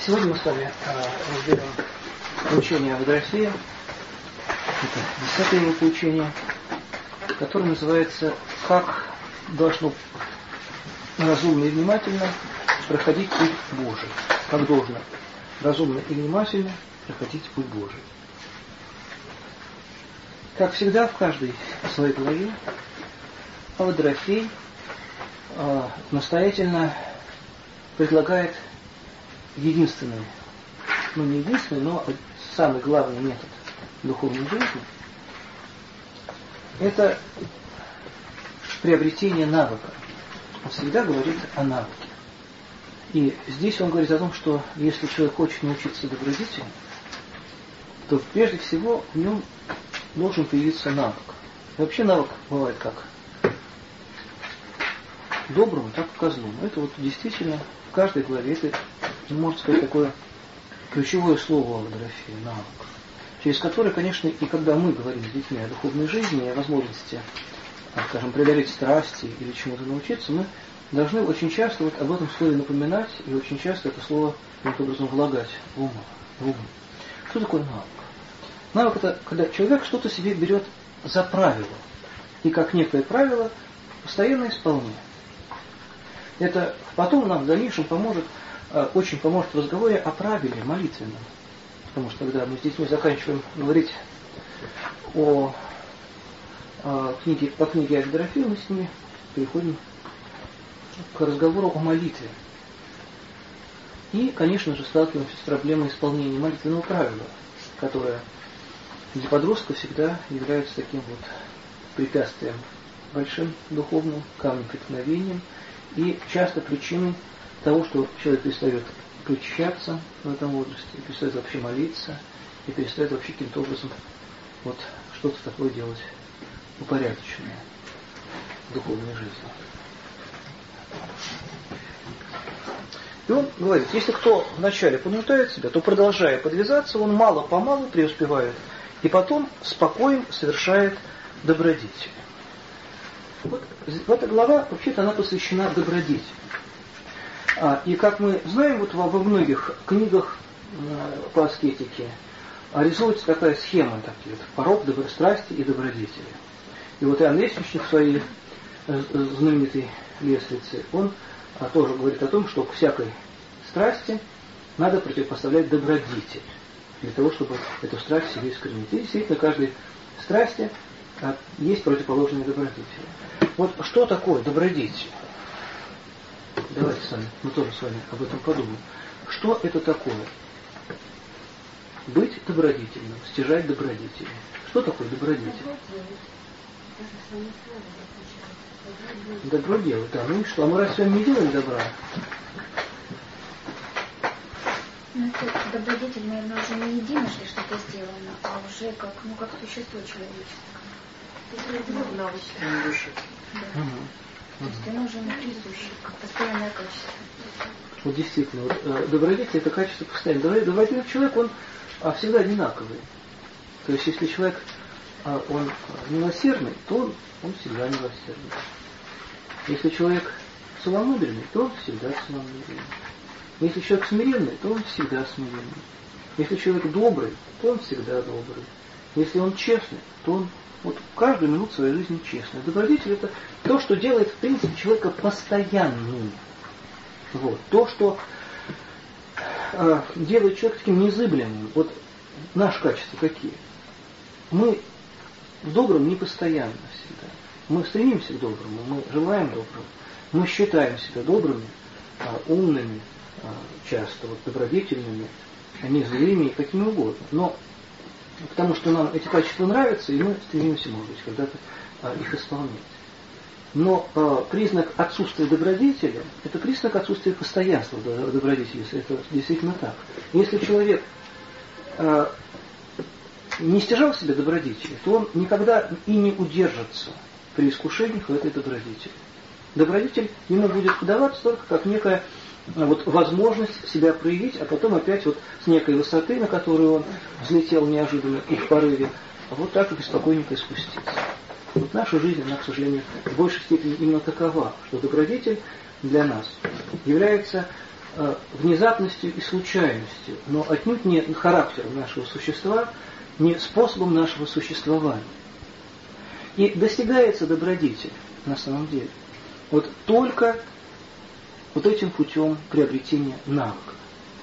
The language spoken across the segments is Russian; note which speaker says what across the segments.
Speaker 1: Сегодня мы с вами разберем поучение Авдотьи. Это 10-е его поучение, которое называется «Как должно разумно и внимательно проходить путь Божий». Как должно разумно и внимательно проходить путь Божий. Как всегда, в каждой своей главе Авдотья настоятельно предлагает единственный, не единственный, но самый главный метод духовной жизни – это приобретение навыка. Он всегда говорит о навыке. И здесь он говорит о том, что если человек хочет научиться добродетели, то прежде всего в нем должен появиться навык. И вообще навык бывает как доброму, так и козлому. Это вот действительно в каждой главе это, можно сказать, такое ключевое слово Авдотьи – навык, через который, конечно, и когда мы говорим с детьми о духовной жизни, о возможности, скажем, преодолеть страсти или чему-то научиться, мы должны очень часто вот об этом слове напоминать и очень часто это слово каким-то образом влагать в ум. Что такое навык? Навык – это когда человек что-то себе берет за правило и как некое правило постоянно исполняет. Это потом нам в дальнейшем очень поможет в разговоре о правиле молитвенном. Потому что когда мы с детьми заканчиваем говорить по книге Авдотьи, мы с ними переходим к разговору о молитве. И, конечно же, сталкиваемся с проблемой исполнения молитвенного правила, которое для подростка всегда является таким вот препятствием, большим духовным камнем преткновением и часто причиной того, что человек перестает причащаться в этом возрасте, перестает вообще молиться и перестает вообще каким-то образом вот что-то такое делать упорядоченное в духовной жизни. И он говорит, если кто вначале понуждает себя, то, продолжая подвязаться, он мало-помалу преуспевает и потом спокойно совершает добродетель. Вот эта глава, вообще-то, она посвящена добродетели. И как мы знаем, вот во многих книгах по аскетике рисуется такая схема, порок, добрострастия и добродетели. И вот Иоанн Лествичник в своей знаменитой лестнице, он тоже говорит о том, что к всякой страсти надо противопоставлять добродетель, для того, чтобы эту страсть в себе искоренить. И действительно, каждой страсти есть противоположные добродетели. Вот что такое добродетель? Давайте мы тоже с вами об этом подумаем. Что это такое? Быть добродетельным, стяжать добродетели. Что такое добродетель? Добро делать, да. Ну и что? А мы разве с вами не делаем добра?
Speaker 2: Добродетель, наверное, уже не единожды что-то сделано, а уже как существо человеческое. То есть оно уже не присуще, как постоянное качество.
Speaker 1: Вот действительно, добродетель – это качество постоянное. Добродетельный человек, он всегда одинаковый. То есть если человек он милосердный, то он всегда милосердный. Если человек целомудренный, то он всегда целомудренный. Если человек смиренный, то он всегда смиренный. Если человек добрый, то он всегда добрый. Если он честный, то он вот каждую минуту своей жизни честный. Добродетель – это то, что делает, в принципе, человека постоянным. Вот. То, что делает человека таким незыблемым. Вот наши качества какие? Мы в добром не постоянно всегда. Мы стремимся к доброму, мы желаем доброго. Мы считаем себя добрыми, умными, часто вот, добродетельными, не злыми, какими угодно. Но потому что нам эти качества нравятся, и мы стремимся, может быть, когда-то их исполнять. Но признак отсутствия добродетели – это признак отсутствия постоянства в добродетели, если это действительно так. Если человек не стяжал себе добродетели, то он никогда и не удержится при искушениях в этой добродетели. Добродетель ему будет подаваться только как некая возможность себя проявить, а потом опять с некой высоты, на которую он взлетел неожиданно и в порыве, вот так и спокойненько спуститься. Вот наша жизнь, она, к сожалению, в большей степени именно такова, что добродетель для нас является внезапностью и случайностью, но отнюдь не характером нашего существа, не способом нашего существования. И достигается добродетель на самом деле вот только вот этим путем приобретения навыка.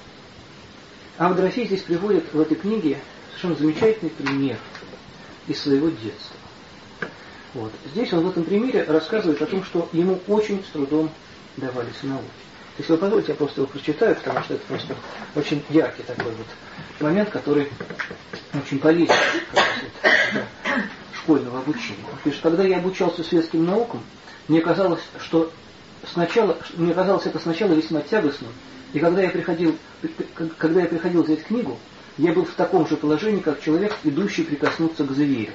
Speaker 1: Авдрофий здесь приводит в этой книге совершенно замечательный пример из своего детства. Вот. Здесь он в этом примере рассказывает о том, что ему очень с трудом давались науки. Если вы позволите, я просто его прочитаю, потому что это просто очень яркий такой вот момент, который очень полезен для школьного обучения. Он пишет: когда я обучался светским наукам, мне казалось это сначала весьма тягостным, и когда я приходил взять книгу, я был в таком же положении, как человек, идущий прикоснуться к зверю.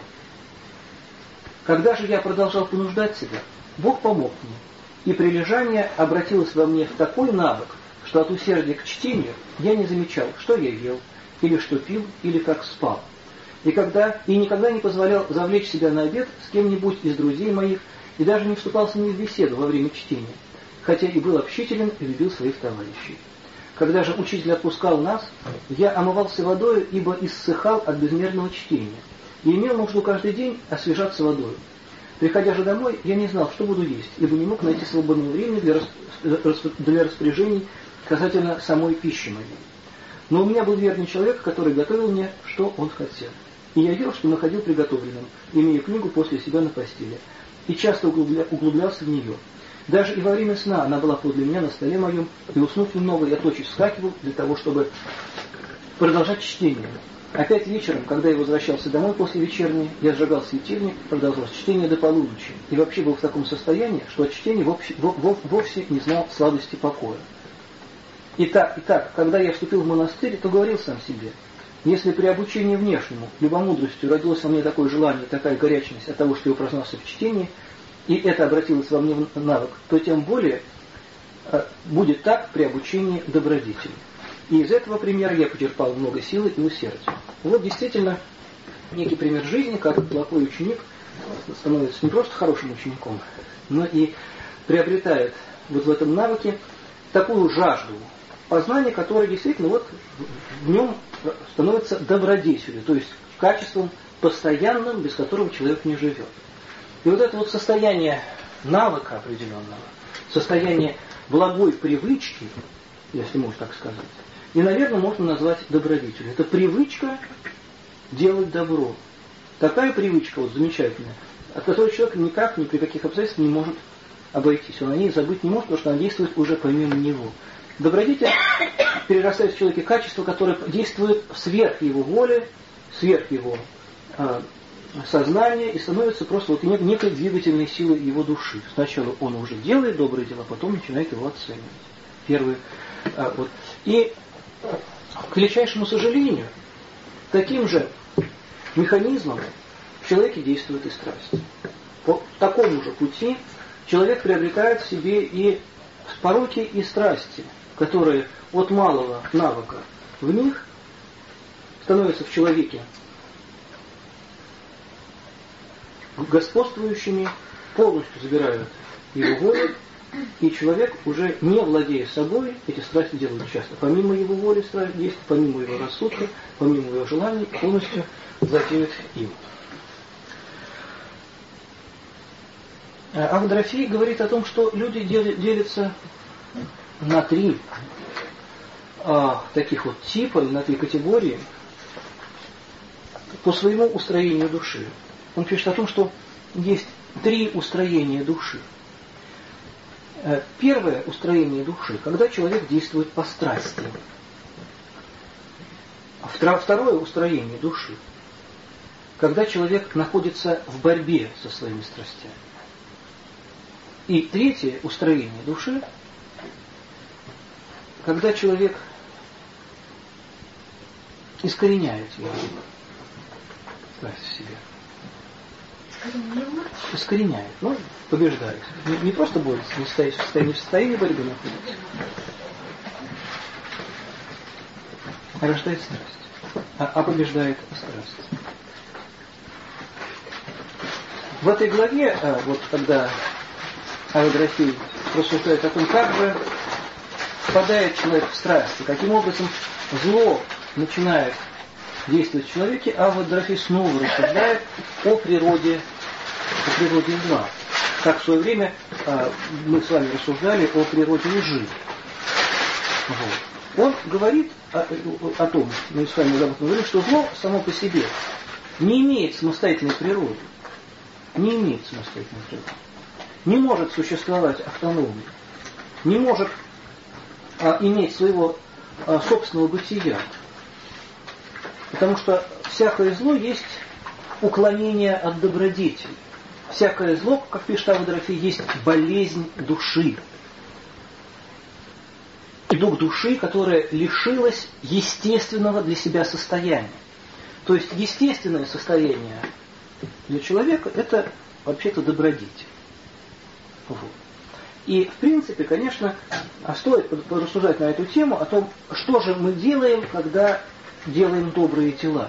Speaker 1: Когда же я продолжал понуждать себя, Бог помог мне, и прилежание обратилось во мне в такой навык, что от усердия к чтению я не замечал, что я ел, или что пил, или как спал. И никогда не позволял завлечь себя на обед с кем-нибудь из друзей моих, и даже не вступал с ними в беседу во время чтения, хотя и был общителен и любил своих товарищей. Когда же учитель отпускал нас, я омывался водою, ибо иссыхал от безмерного чтения, и имел нужду каждый день освежаться водой. Приходя же домой, я не знал, что буду есть, ибо не мог найти свободного времени для распоряжений касательно самой пищи моей. Но у меня был верный человек, который готовил мне, что он хотел. И я ел, что находил приготовленным, имея книгу после себя на постели, и часто углублялся в нее. Даже и во время сна она была подле меня на столе моем, и уснув немного, я тотчас вскакивал для того, чтобы продолжать чтение. Опять вечером, когда я возвращался домой после вечерней, я сжигал светильник, продолжал чтение до полуночи, и вообще был в таком состоянии, что от чтения вовсе не знал сладости покоя. Итак, когда я вступил в монастырь, то говорил сам себе: если при обучении внешнему любомудростью родилось во мне такое желание, такая горячность от того, что я упражнялся в чтении, и это обратилось во мне в навык, то тем более будет так при обучении добродетели. И из этого примера я почерпал много силы и усердия. Вот действительно некий пример жизни, как плохой ученик становится не просто хорошим учеником, но и приобретает вот в этом навыке такую жажду познания, которая действительно вот в нем становится добродетелью, то есть качеством постоянным, без которого человек не живет. И вот это вот состояние навыка определенного, состояние благой привычки, если можно так сказать, и, наверное, можно назвать добродетелью. Это привычка делать добро. Такая привычка вот замечательная, от которой человек никак, ни при каких обстоятельствах не может обойтись. Он о ней забыть не может, потому что она действует уже помимо него. Добродетель перерастает в человеке качество, которое действует сверх его воли, сверх его сознания и становится просто вот некой двигательной силой его души. Сначала он уже делает добрые дела, потом начинает его оценивать. Первый. Вот. И, к величайшему сожалению, таким же механизмом в человеке действует и страсть. По такому же пути человек приобретает в себе и пороки, и страсти, которые от малого навыка в них становятся в человеке господствующими, полностью забирают его волю, и человек, уже не владея собой, эти страсти делают часто. Помимо его воли страсть действует, помимо его рассудка, помимо его желаний, полностью владеют им. Авдрофий говорит о том, что люди делятся на три таких вот типа, на три категории по своему устроению души. Он пишет о том, что есть три устроения души. Первое устроение души, когда человек действует по страсти. Второе устроение души, когда человек находится в борьбе со своими страстями. И третье устроение души, когда человек искореняет его страсть в себе. Искореняет, но побеждает. Не просто борется, не в состоянии борьбы находится, а рождает страсть, а побеждает страсть. В этой главе, вот когда Авдрофий рассуждает о том, как же впадает человек в страсти, каким образом зло начинает действовать в человеке, а вот Дорофей снова рассуждает о природе зла. Как в свое время мы с вами рассуждали о природе лжи. Вот. Он говорит о том, мы с вами уже об этом говорили, что зло само по себе не имеет самостоятельной природы. Не имеет самостоятельной природы. Не может существовать автономно. Не может иметь своего собственного бытия. Потому что всякое зло есть уклонение от добродетели. Всякое зло, как пишет Авва Дорофей, есть болезнь души. Дух души, которая лишилась естественного для себя состояния. То есть естественное состояние для человека – это вообще-то добродетель. Вот. И в принципе, конечно, стоит порассуждать на эту тему о том, что же мы делаем, когда делаем добрые дела.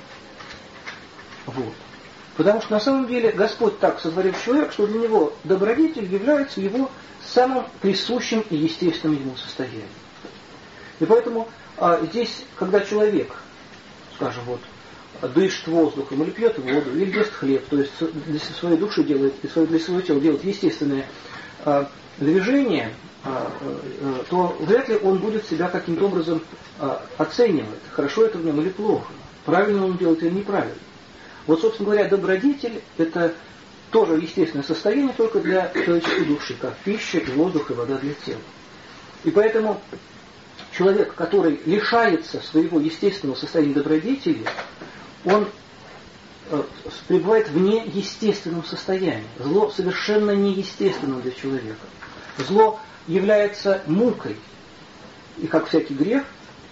Speaker 1: Вот. Потому что на самом деле Господь так сотворил человека, что для него добродетель является его самым присущим и естественным ему состоянием. И поэтому здесь, когда человек, скажем, вот, дышит воздухом, или пьет воду, или ест хлеб, то есть для своей души делает, для своего тела делает естественное движение, то вряд ли он будет себя каким-то образом оценивать, хорошо это в нем или плохо, правильно он делает или неправильно. Вот, собственно говоря, добродетель – это тоже естественное состояние только для человеческой души, как пища, и воздух, и вода для тела. И поэтому человек, который лишается своего естественного состояния добродетели, он пребывает в неестественном состоянии. Зло совершенно неестественно для человека. Зло является мукой. И как всякий грех,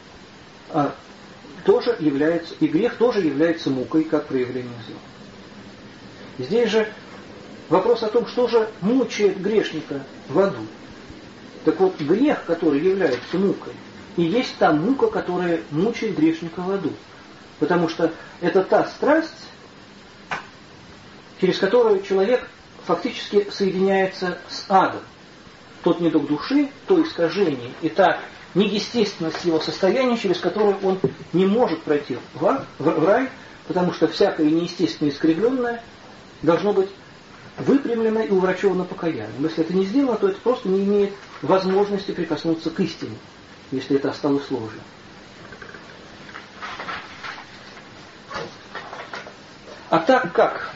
Speaker 1: грех тоже является мукой, как проявление зла. Здесь же вопрос о том, что же мучает грешника в аду. Так вот, грех, который является мукой, и есть та мука, которая мучает грешника в аду. Потому что это та страсть, через которую человек фактически соединяется с адом. Тот недуг души, то искажение и та неестественность его состояния, через которое он не может пройти в рай, потому что всякое неестественное искривленное должно быть выпрямлено и уврачевано покаянием. Если это не сделано, то это просто не имеет возможности прикоснуться к истине, если это осталось ложью. А так как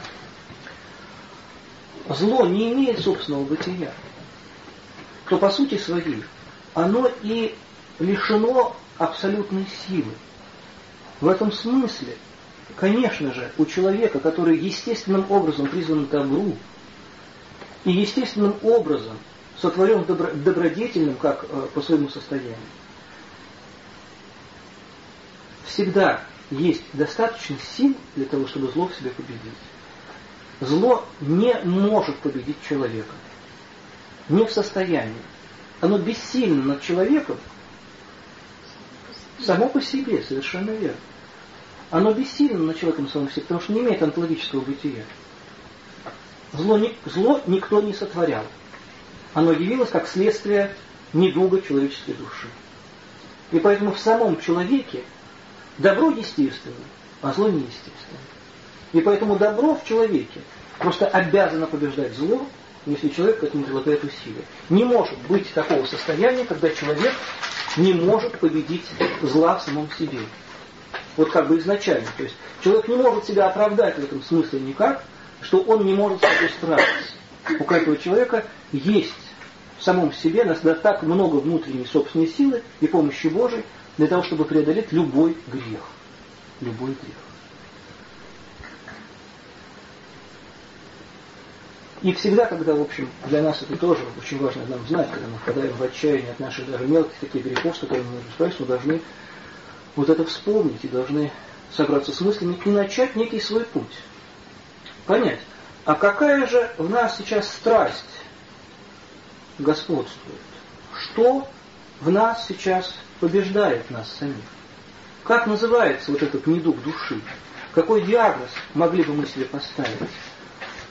Speaker 1: зло не имеет собственного бытия, то по сути своей оно и лишено абсолютной силы. В этом смысле, конечно же, у человека, который естественным образом призван к добру и естественным образом сотворен добродетельным, как по своему состоянию, всегда есть достаточно сил для того, чтобы зло в себе победить. Зло не может победить человека. Не в состоянии. Оно бессильно над человеком само по себе, совершенно верно. Оно бессильно над человеком самим себе, потому что не имеет онтологического бытия. Зло никто не сотворял. Оно явилось как следствие недуга человеческой души. И поэтому в самом человеке добро естественно, а зло неестественно. И поэтому добро в человеке просто обязано побеждать зло, если человек к этому прилагает усилия. Не может быть такого состояния, когда человек не может победить зла в самом себе. Вот как бы изначально. То есть человек не может себя оправдать в этом смысле никак, что он не может с собой справиться. У каждого человека есть в самом себе так много внутренней собственной силы и помощи Божией для того, чтобы преодолеть любой грех. Любой грех. И всегда, когда, в общем, для нас это тоже очень важно нам знать, когда мы впадаем в отчаяние от наших даже мелких таких грехов, с которыми мы справимся, мы должны вот это вспомнить и должны собраться с мыслями и начать некий свой путь. Понять, а какая же в нас сейчас страсть господствует? Что в нас сейчас побеждает нас самих? Как называется вот этот недуг души? Какой диагноз могли бы мы себе поставить?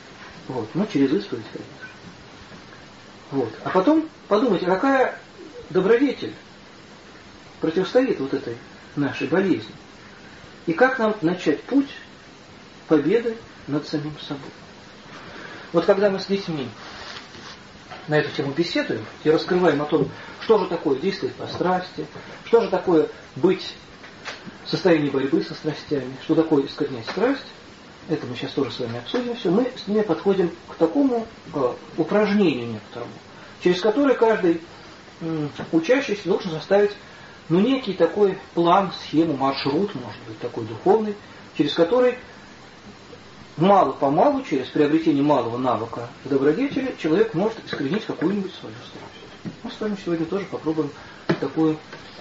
Speaker 1: Вот, через исповедь, конечно. Вот. А потом подумайте, какая добродетель противостоит вот этой нашей болезни. И как нам начать путь победы над самим собой? Вот когда мы с детьми на эту тему беседуем и раскрываем о том, что же такое действовать по страсти, что же такое быть в состоянии борьбы со страстями, что такое искоренять страсть, это мы сейчас тоже с вами обсудим все, мы с ними подходим к такому упражнению некоторому, через которое каждый учащийся должен составить некий такой план, схему, маршрут, может быть, такой духовный, через который мало-помалу, через приобретение малого навыка в добродетели, человек может искоренить какую-нибудь свою страсть. Мы с вами сегодня тоже попробуем такую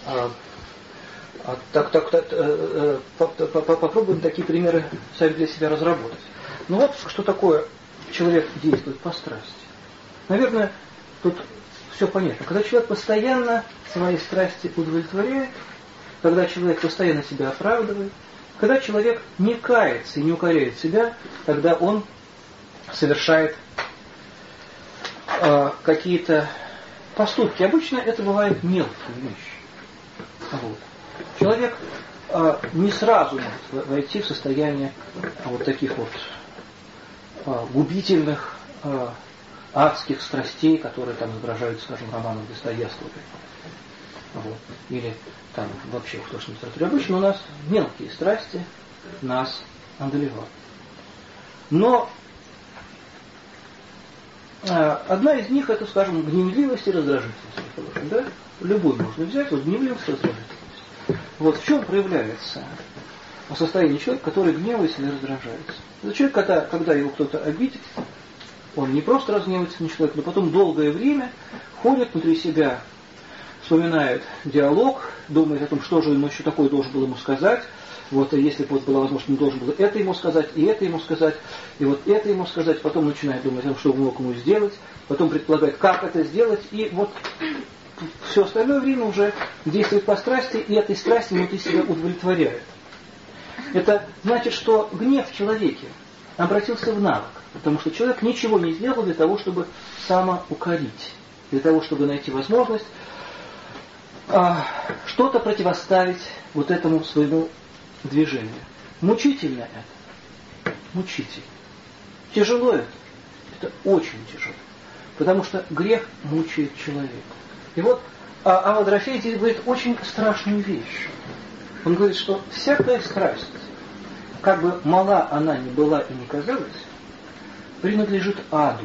Speaker 1: попробуем такие примеры сами для себя разработать. Ну вот, что такое человек действует по страсти. Наверное, тут все понятно. Когда человек постоянно свои страсти удовлетворяет, когда человек постоянно себя оправдывает, когда человек не кается и не укоряет себя, когда он совершает какие-то поступки. Обычно это бывает мелкие вещи. Вот. Человек не сразу может войти в состояние вот таких вот губительных, адских страстей, которые там изображаются, скажем, в романах Достоевского. Вот. Или там вообще в художественной литературе. Обычно у нас мелкие страсти нас одолевают. Но одна из них это, скажем, гневливость и раздражительность. Да? Любую можно взять, вот гневливость и раздражительность. Вот в чем проявляется состояние человека, который гневается или раздражается. Это человек, когда его кто-то обидит, он не просто разгневается на человека, но потом долгое время ходит внутри себя, вспоминает диалог, думает о том, что же ему еще такое должен был ему сказать. Вот, и если бы вот была возможность, он должен был это ему сказать, и это ему сказать, и вот это ему сказать, потом начинает думать о том, что он мог ему сделать, потом предполагает, как это сделать, и вот все остальное время уже действует по страсти, и этой страсти внутри себя удовлетворяет. Это значит, что гнев в человеке обратился в навык, потому что человек ничего не сделал для того, чтобы самоукорить, для того, чтобы найти возможность что-то противоставить вот этому своему движению. Мучительно это. Мучительно. Тяжело это. Это очень тяжело. Потому что грех мучает человека. И вот Авва Дорофей здесь говорит очень страшную вещь. Он говорит, что всякая страсть, как бы мала она ни была и ни казалась, принадлежит аду.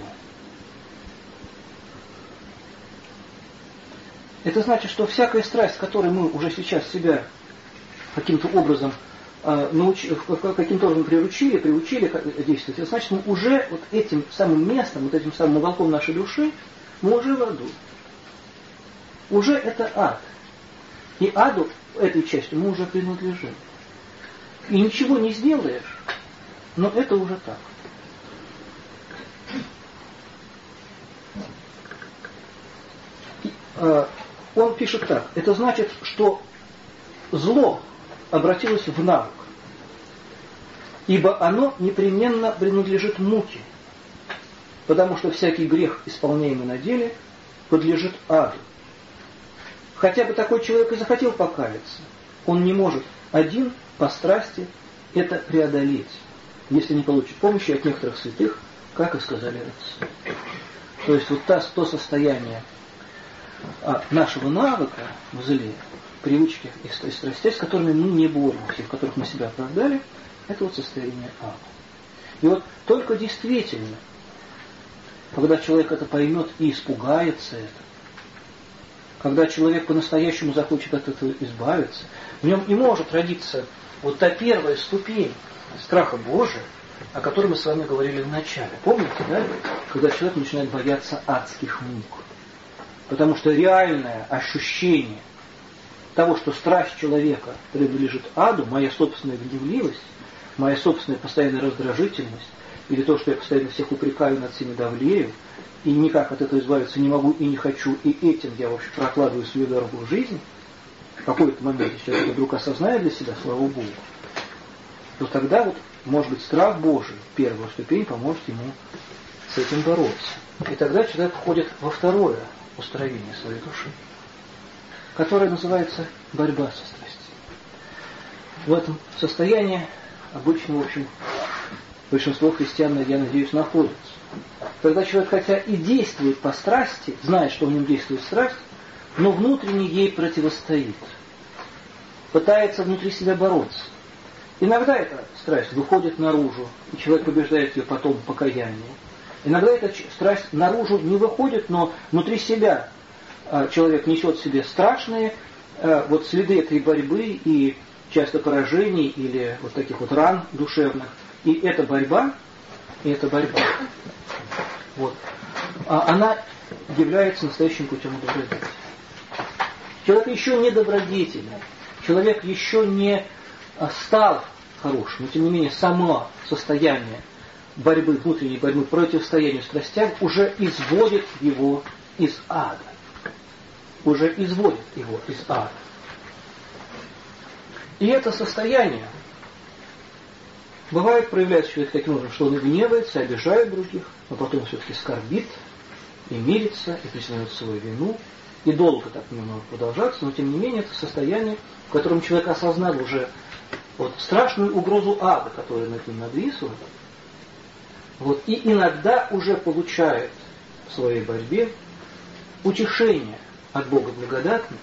Speaker 1: Это значит, что всякая страсть, которой мы уже сейчас себя каким-то образом каким-то образом приучили действовать, это значит, мы уже вот этим самым местом, вот этим самым уголком нашей души, мы уже в аду. Уже это ад. И аду этой частью мы уже принадлежим. И ничего не сделаешь, но это уже так. Он пишет так. Это значит, что зло обратилось в навык, ибо оно непременно принадлежит муке, потому что всякий грех, исполняемый на деле, подлежит аду. Хотя бы такой человек и захотел покаяться, он не может один по страсти это преодолеть, если не получит помощи от некоторых святых, как и сказали отцы. То есть вот то состояние нашего навыка в зле, привычки и страстей, с которыми мы не боремся, в которых мы себя оправдали, это вот состояние ада. И вот только действительно, когда человек это поймет и испугается это, когда человек по-настоящему захочет от этого избавиться, в нем и может родиться вот та первая ступень страха Божия, о которой мы с вами говорили в начале. Помните, да? Когда человек начинает бояться адских мук. Потому что реальное ощущение того, что страсть человека принадлежит аду, моя собственная гневливость, моя собственная постоянная раздражительность, или то, что я постоянно всех упрекаю, над всеми давлею, и никак от этого избавиться не могу и не хочу, и этим я, в общем, прокладываю свою дорогу в жизнь, в какой-то момент, если человек вдруг осознает для себя, слава Богу, то тогда вот, может быть, страх Божий, первая ступень, поможет ему с этим бороться. И тогда человек входит во второе устроение своей души. которое называется борьба со страстью. В этом состоянии обычно, в общем, большинство христиан, я надеюсь, находится. Когда человек хотя и действует по страсти, знает, что в нем действует страсть, но внутренне ей противостоит. Пытается внутри себя бороться. Иногда эта страсть выходит наружу, и человек побеждает ее потом в покаянии. Иногда эта страсть наружу не выходит, но внутри себя человек несет в себе страшные вот следы этой борьбы и часто поражений или вот таких вот ран душевных. И эта борьба, вот, она является настоящим путем добродетели. Человек еще не добродетельный, человек еще не стал хорошим, но тем не менее само состояние борьбы, внутренней борьбы, противостоянию страстям уже изводит его из ада. Уже изводит его из ада. И это состояние бывает, проявляется человек таким образом, что он гневается, обижает других, но потом все-таки скорбит и мирится, и признает свою вину. И долго так не может продолжаться, но тем не менее это состояние, в котором человек осознал уже вот страшную угрозу ада, которая над ним нависла, вот, и иногда уже получает в своей борьбе утешение от Бога благодатного,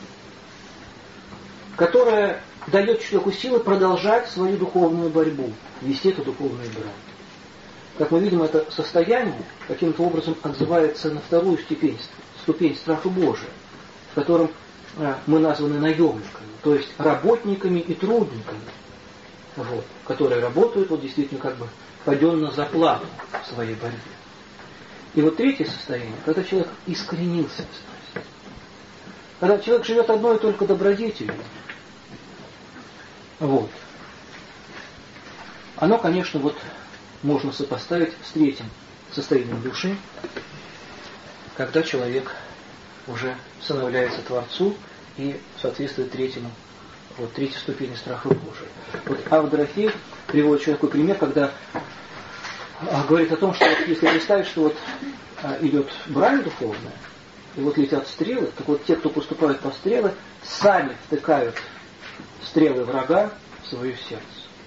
Speaker 1: которое дает человеку силы продолжать свою духовную борьбу, вести эту духовную борьбу. Как мы видим, это состояние каким-то образом отзывается на вторую ступень страха Божия, в котором мы названы наемниками, то есть работниками и трудниками, вот, которые работают вот, действительно как бы паденно за плату в своей борьбе. И вот третье состояние, когда человек искоренился в страсти. Когда человек живет одной и только добродетелью, вот, оно, конечно, вот можно сопоставить с третьим состоянием души, когда человек уже становляется Творцу и соответствует третьей ступени страха Божия. Вот Авдорофей приводит еще такой пример, когда говорит о том, что вот, если представить, что вот идет брань духовная, и вот летят стрелы, так вот те, кто поступают по стрелы, сами втыкают стрелы врага в свое сердце.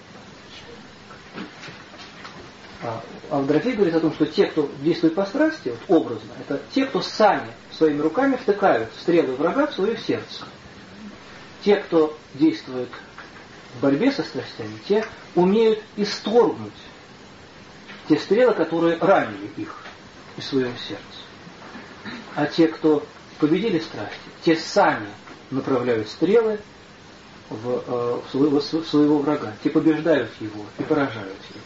Speaker 1: Авдорофей говорит о том, что те, кто действует по страсти, вот образно, это те, кто сами своими руками втыкают стрелы врага в свое сердце. Те, кто действует в борьбе со страстями, те умеют исторгнуть те стрелы, которые ранили их из своего сердца. А те, кто победили страсти, те сами направляют стрелы в своего врага, те побеждают его и поражают его.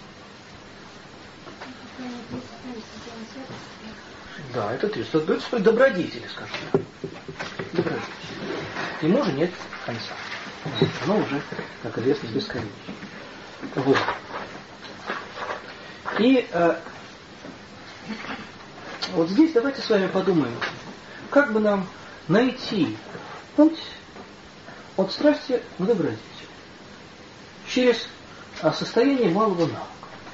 Speaker 1: Да, это три. Это стоит добродетели, скажем так. Добродетели. Ему же нет конца. Оно уже, как известно, бесконечно. Вот. И вот здесь давайте с вами подумаем, как бы нам найти путь от страсти к добродетели через состояние малого навыка.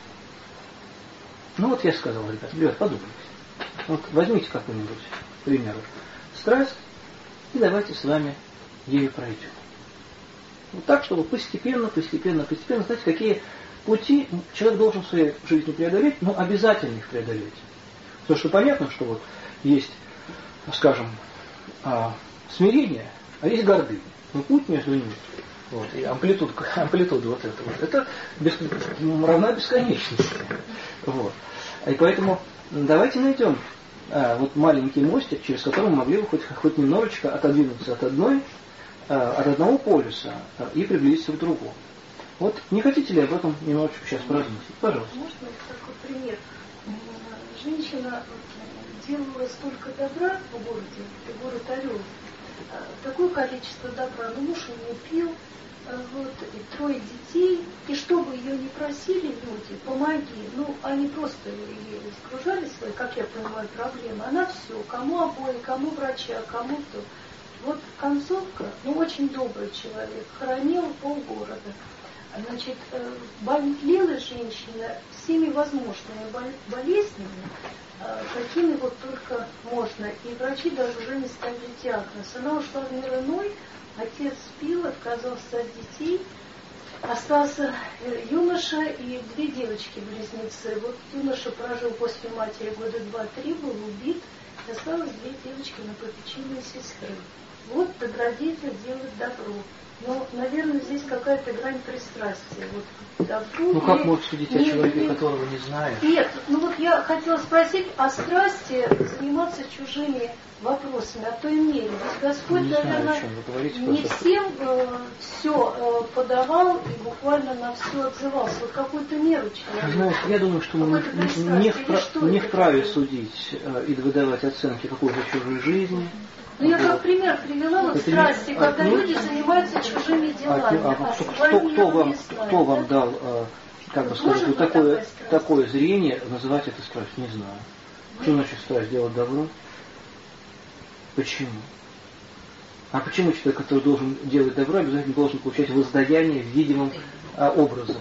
Speaker 1: Ну вот я сказал, ребят, подумайте. Вот возьмите какую-нибудь, к примеру, страсть, и давайте с вами ею пройдем. Вот так, чтобы постепенно, знаете, какие пути человек должен в своей жизни преодолеть, но обязательно их преодолеть. Потому что понятно, что вот есть, скажем, смирение, а есть гордыня. Но путь между ними, вот, и амплитуда вот это равна бесконечности. Вот. И поэтому давайте найдем вот маленький мостик, через который мы могли бы хоть немножечко отодвинуться от одного полюса и приблизиться к другому. Вот не хотите ли об этом немножечко сейчас поразмыслить? Пожалуйста.
Speaker 3: Можно такой пример? Женщина делала столько добра в городе, город Орел, такое количество добра, но муж у нее пил, вот, и 3 детей, и что бы ее не просили люди, помоги, ну, они просто ей сгружали свои, как я понимаю, проблемы, она все, кому обои, кому врача, кому то. Вот концовка, ну, очень добрый человек, хоронил полгорода. Значит, болела женщина всеми возможными болезнями, какими вот только можно. И врачи даже уже не ставили диагноз. Она ушла в мир иной, отец пил, отказался от детей. Остался юноша и 2 девочки-близнецы. Вот юноша прожил после матери года 2-3, был убит. И осталось 2 девочки на попечении сестры. Вот добродетель делает добро. Но, наверное, здесь какая-то грань пристрастия. Вот добру.
Speaker 1: Ну как может судить о человеке, которого не знаешь?
Speaker 3: Нет, ну вот я хотела спросить о страсти заниматься чужими вопросами, о той мере. Ведь Господь, наверное, не всем все подавал и буквально на все отзывался. Вот какую-то меру человек.
Speaker 1: Знаешь, я думаю, что мы не вправе судить и выдавать оценки какой-то чужой жизни.
Speaker 3: Ну, я как пример привела вот страсти, когда люди занимаются чужими делами.
Speaker 1: Кто вам дал, как бы сказать, вот такое зрение, называть это страстью? Не знаю. Что значит страсть? Делать добро? Почему? А почему человек, который должен делать добро, обязательно должен получать воздаяние в видимом образе?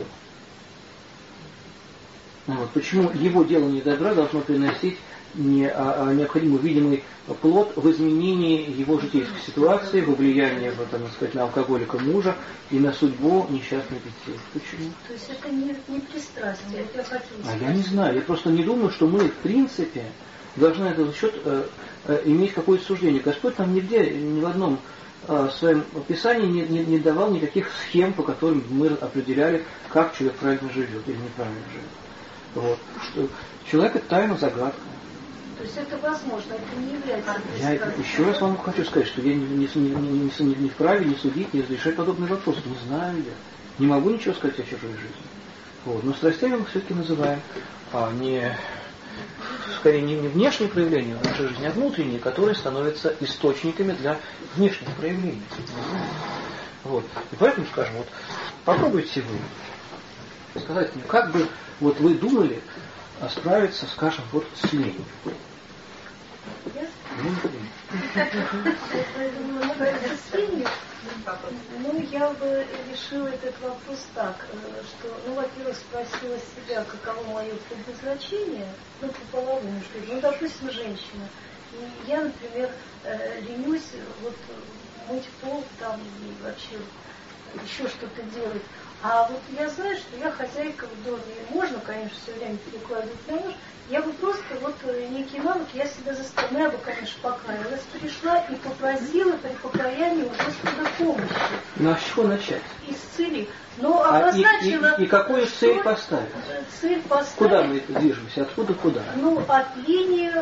Speaker 1: Вот. Почему его делание добра должно приносить необходимый видимый плод в изменении его житейской ситуации, во влиянии на алкоголика мужа и на судьбу несчастных детей? Почему?
Speaker 3: То есть это не пристрастие, это я хотела сказать.
Speaker 1: Я не знаю, я просто не думаю, что мы в принципе должны на этот счет иметь какое-то суждение. Господь нам нигде, ни в одном своем писании не давал никаких схем, по которым мы определяли, как человек правильно живет или неправильно живет. Вот. Что человек — это тайна, загадка.
Speaker 3: То есть это возможно, это не является
Speaker 1: Я еще раз вам хочу сказать, что я не вправе не судить, не разрешать подобные вопросы. Не знаю я. Не могу ничего сказать о чужой жизни. Вот. Но страстями мы все-таки называем скорее не внешние проявления в нашей жизни, а внутренние, которые становятся источниками для внешних проявлений. Вот. И поэтому, скажем, вот попробуйте вы сказать мне, как бы вот вы думали справиться, скажем, вот с ленью.
Speaker 3: Ну, я бы решила этот вопрос так, что, во-первых, спросила себя, каково мое предназначение, по половому, что допустим, женщина. И я, например, ленюсь мыть пол там и вообще еще что-то делать. А вот я знаю, что я хозяйка в доме. Можно, конечно, все время перекладывать на муж. Я бы просто некий навык, я себя заставила, я бы, конечно, покаялась, пришла и попросила при покаянии у Господа помощи.
Speaker 1: Ну, а с чего начать?
Speaker 3: Исцели. Но обозначила...
Speaker 1: И какую цель поставить?
Speaker 3: Цель поставить...
Speaker 1: Куда мы движемся? Откуда куда?
Speaker 3: От линии...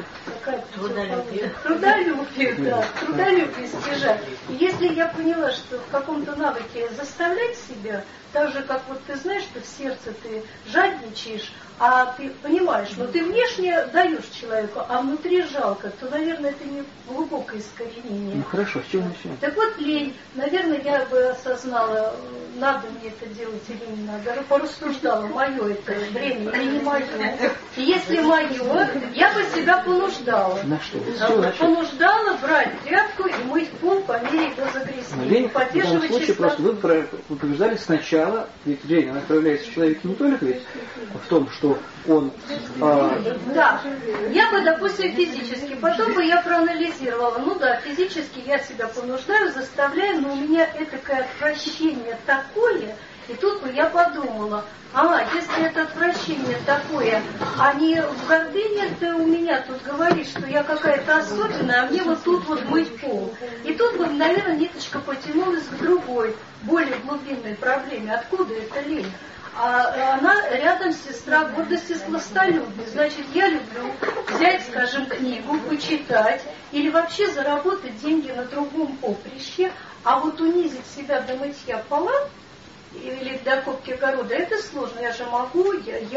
Speaker 3: Трудолюбие, да. Трудолюбие стяжать. И если я поняла, что в каком-то навыке заставлять себя, так же, как вот ты знаешь, что в сердце ты жадничаешь, а ты понимаешь, но ты внешне даешь человеку, а внутри жалко, то, наверное, это не глубокое искоренение.
Speaker 1: Ну хорошо, с чего начнем?
Speaker 3: Так вот, лень. Наверное, я бы осознала, надо мне это делать или не надо. Порассуждала, мое это время или не мое. И если мое, я бы себя понуждала.
Speaker 1: На что?
Speaker 3: Понуждала брать тряпку и мыть пол по мере его загрязнения.
Speaker 1: Лень в данном случае просто вы побеждали сначала, ведь лень, она проявляется в человеке не только ведь в том, что он...
Speaker 3: Да, я бы, допустим, физически, потом бы я проанализировала, физически я себя понуждаю, заставляю, но у меня этакое отвращение такое, и тут бы я подумала, если это отвращение такое, а не в гордыне ты у меня тут говоришь, что я какая-то особенная, а мне вот тут вот мыть пол. И тут бы, наверное, ниточка потянулась к другой, более глубинной проблеме. Откуда эта лень? А она рядом сестра гордости с сластолюбием. Значит, я люблю взять, скажем, книгу, почитать или вообще заработать деньги на другом поприще, а вот унизить себя до мытья пола или до копки огорода, это сложно. Я же могу,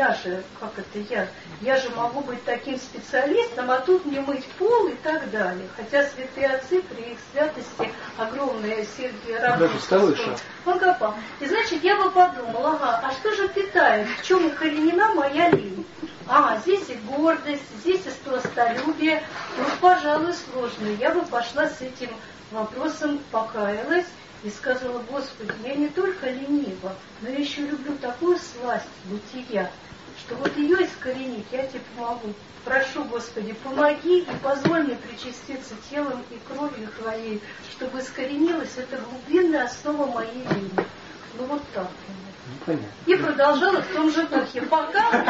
Speaker 3: я же могу быть таким специалистом, а тут мне мыть пол и так далее. Хотя святые отцы при их святости огромные Сергий Радович, он копал. И значит, я бы подумала, а что же питает, в чем укоренена моя лень? Здесь и гордость, здесь и сластолюбие. Пожалуй, сложно. Я бы пошла с этим вопросом, покаялась и сказала: Господи, я не только ленива, но я еще люблю такую сласть бытия, что вот ее искоренить я тебе помогу. Прошу, Господи, помоги и позволь мне причаститься телом и кровью Твоей, чтобы искоренилась эта глубинная основа моей лени. Ну вот так.
Speaker 1: Понятно.
Speaker 3: И продолжала в том же духе. Пока у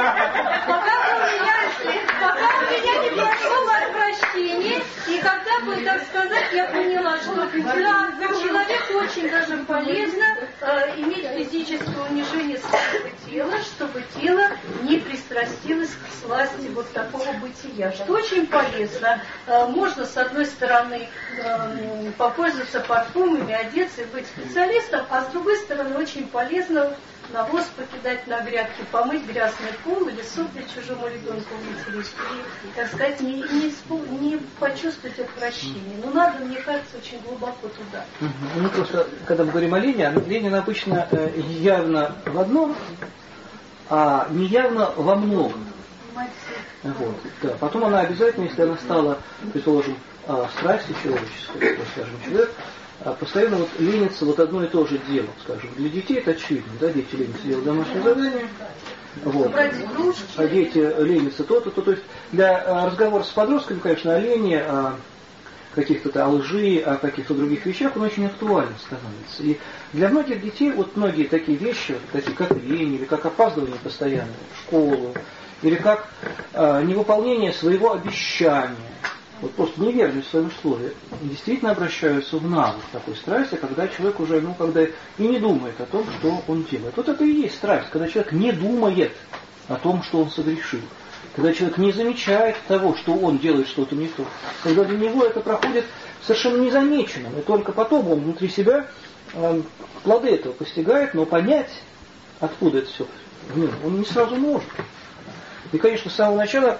Speaker 3: меня не прошло прощение, и когда бы, так сказать, я поняла, что для человека очень даже полезно иметь физическое унижение своего тела, чтобы тело не пристрастилось к сласти вот такого бытия. Что очень полезно. Можно, с одной стороны, попользоваться парфумами, одеться и быть специалистом, а с другой стороны, очень полезно навоз покидать на грядки, помыть грязный пол или сопли чужому ребенку вытереть. И, так сказать, не почувствовать отвращение. Но надо, мне кажется, очень глубоко туда.
Speaker 1: Ну, просто, когда мы говорим о лени, она обычно явно в одном, а не явно во многом. Вот, да. Потом она обязательно, если она стала, предположим, страстью человеческой, скажем, человек, постоянно вот ленится вот одно и то же дело, скажем. Для детей это очевидно, да, дети ленятся делать домашнее задание, вот. А дети ленятся то-то, то есть для разговора с подростками, конечно, о лени, о каких-то о лжи, о каких-то других вещах, он очень актуален становится. И для многих детей вот многие такие вещи, вот, такие как лень, или как опаздывание постоянно в школу, или как невыполнение своего обещания, вот просто неверность в своем слове, действительно обращаются в навык такой страсти, когда человек уже, когда и не думает о том, что он делает. Вот это и есть страсть, когда человек не думает о том, что он согрешил. Когда человек не замечает того, что он делает что-то не то. Когда для него это проходит совершенно незамеченным. И только потом он внутри себя плоды этого постигает, но понять, откуда это все в нем, он не сразу может. И, конечно, с самого начала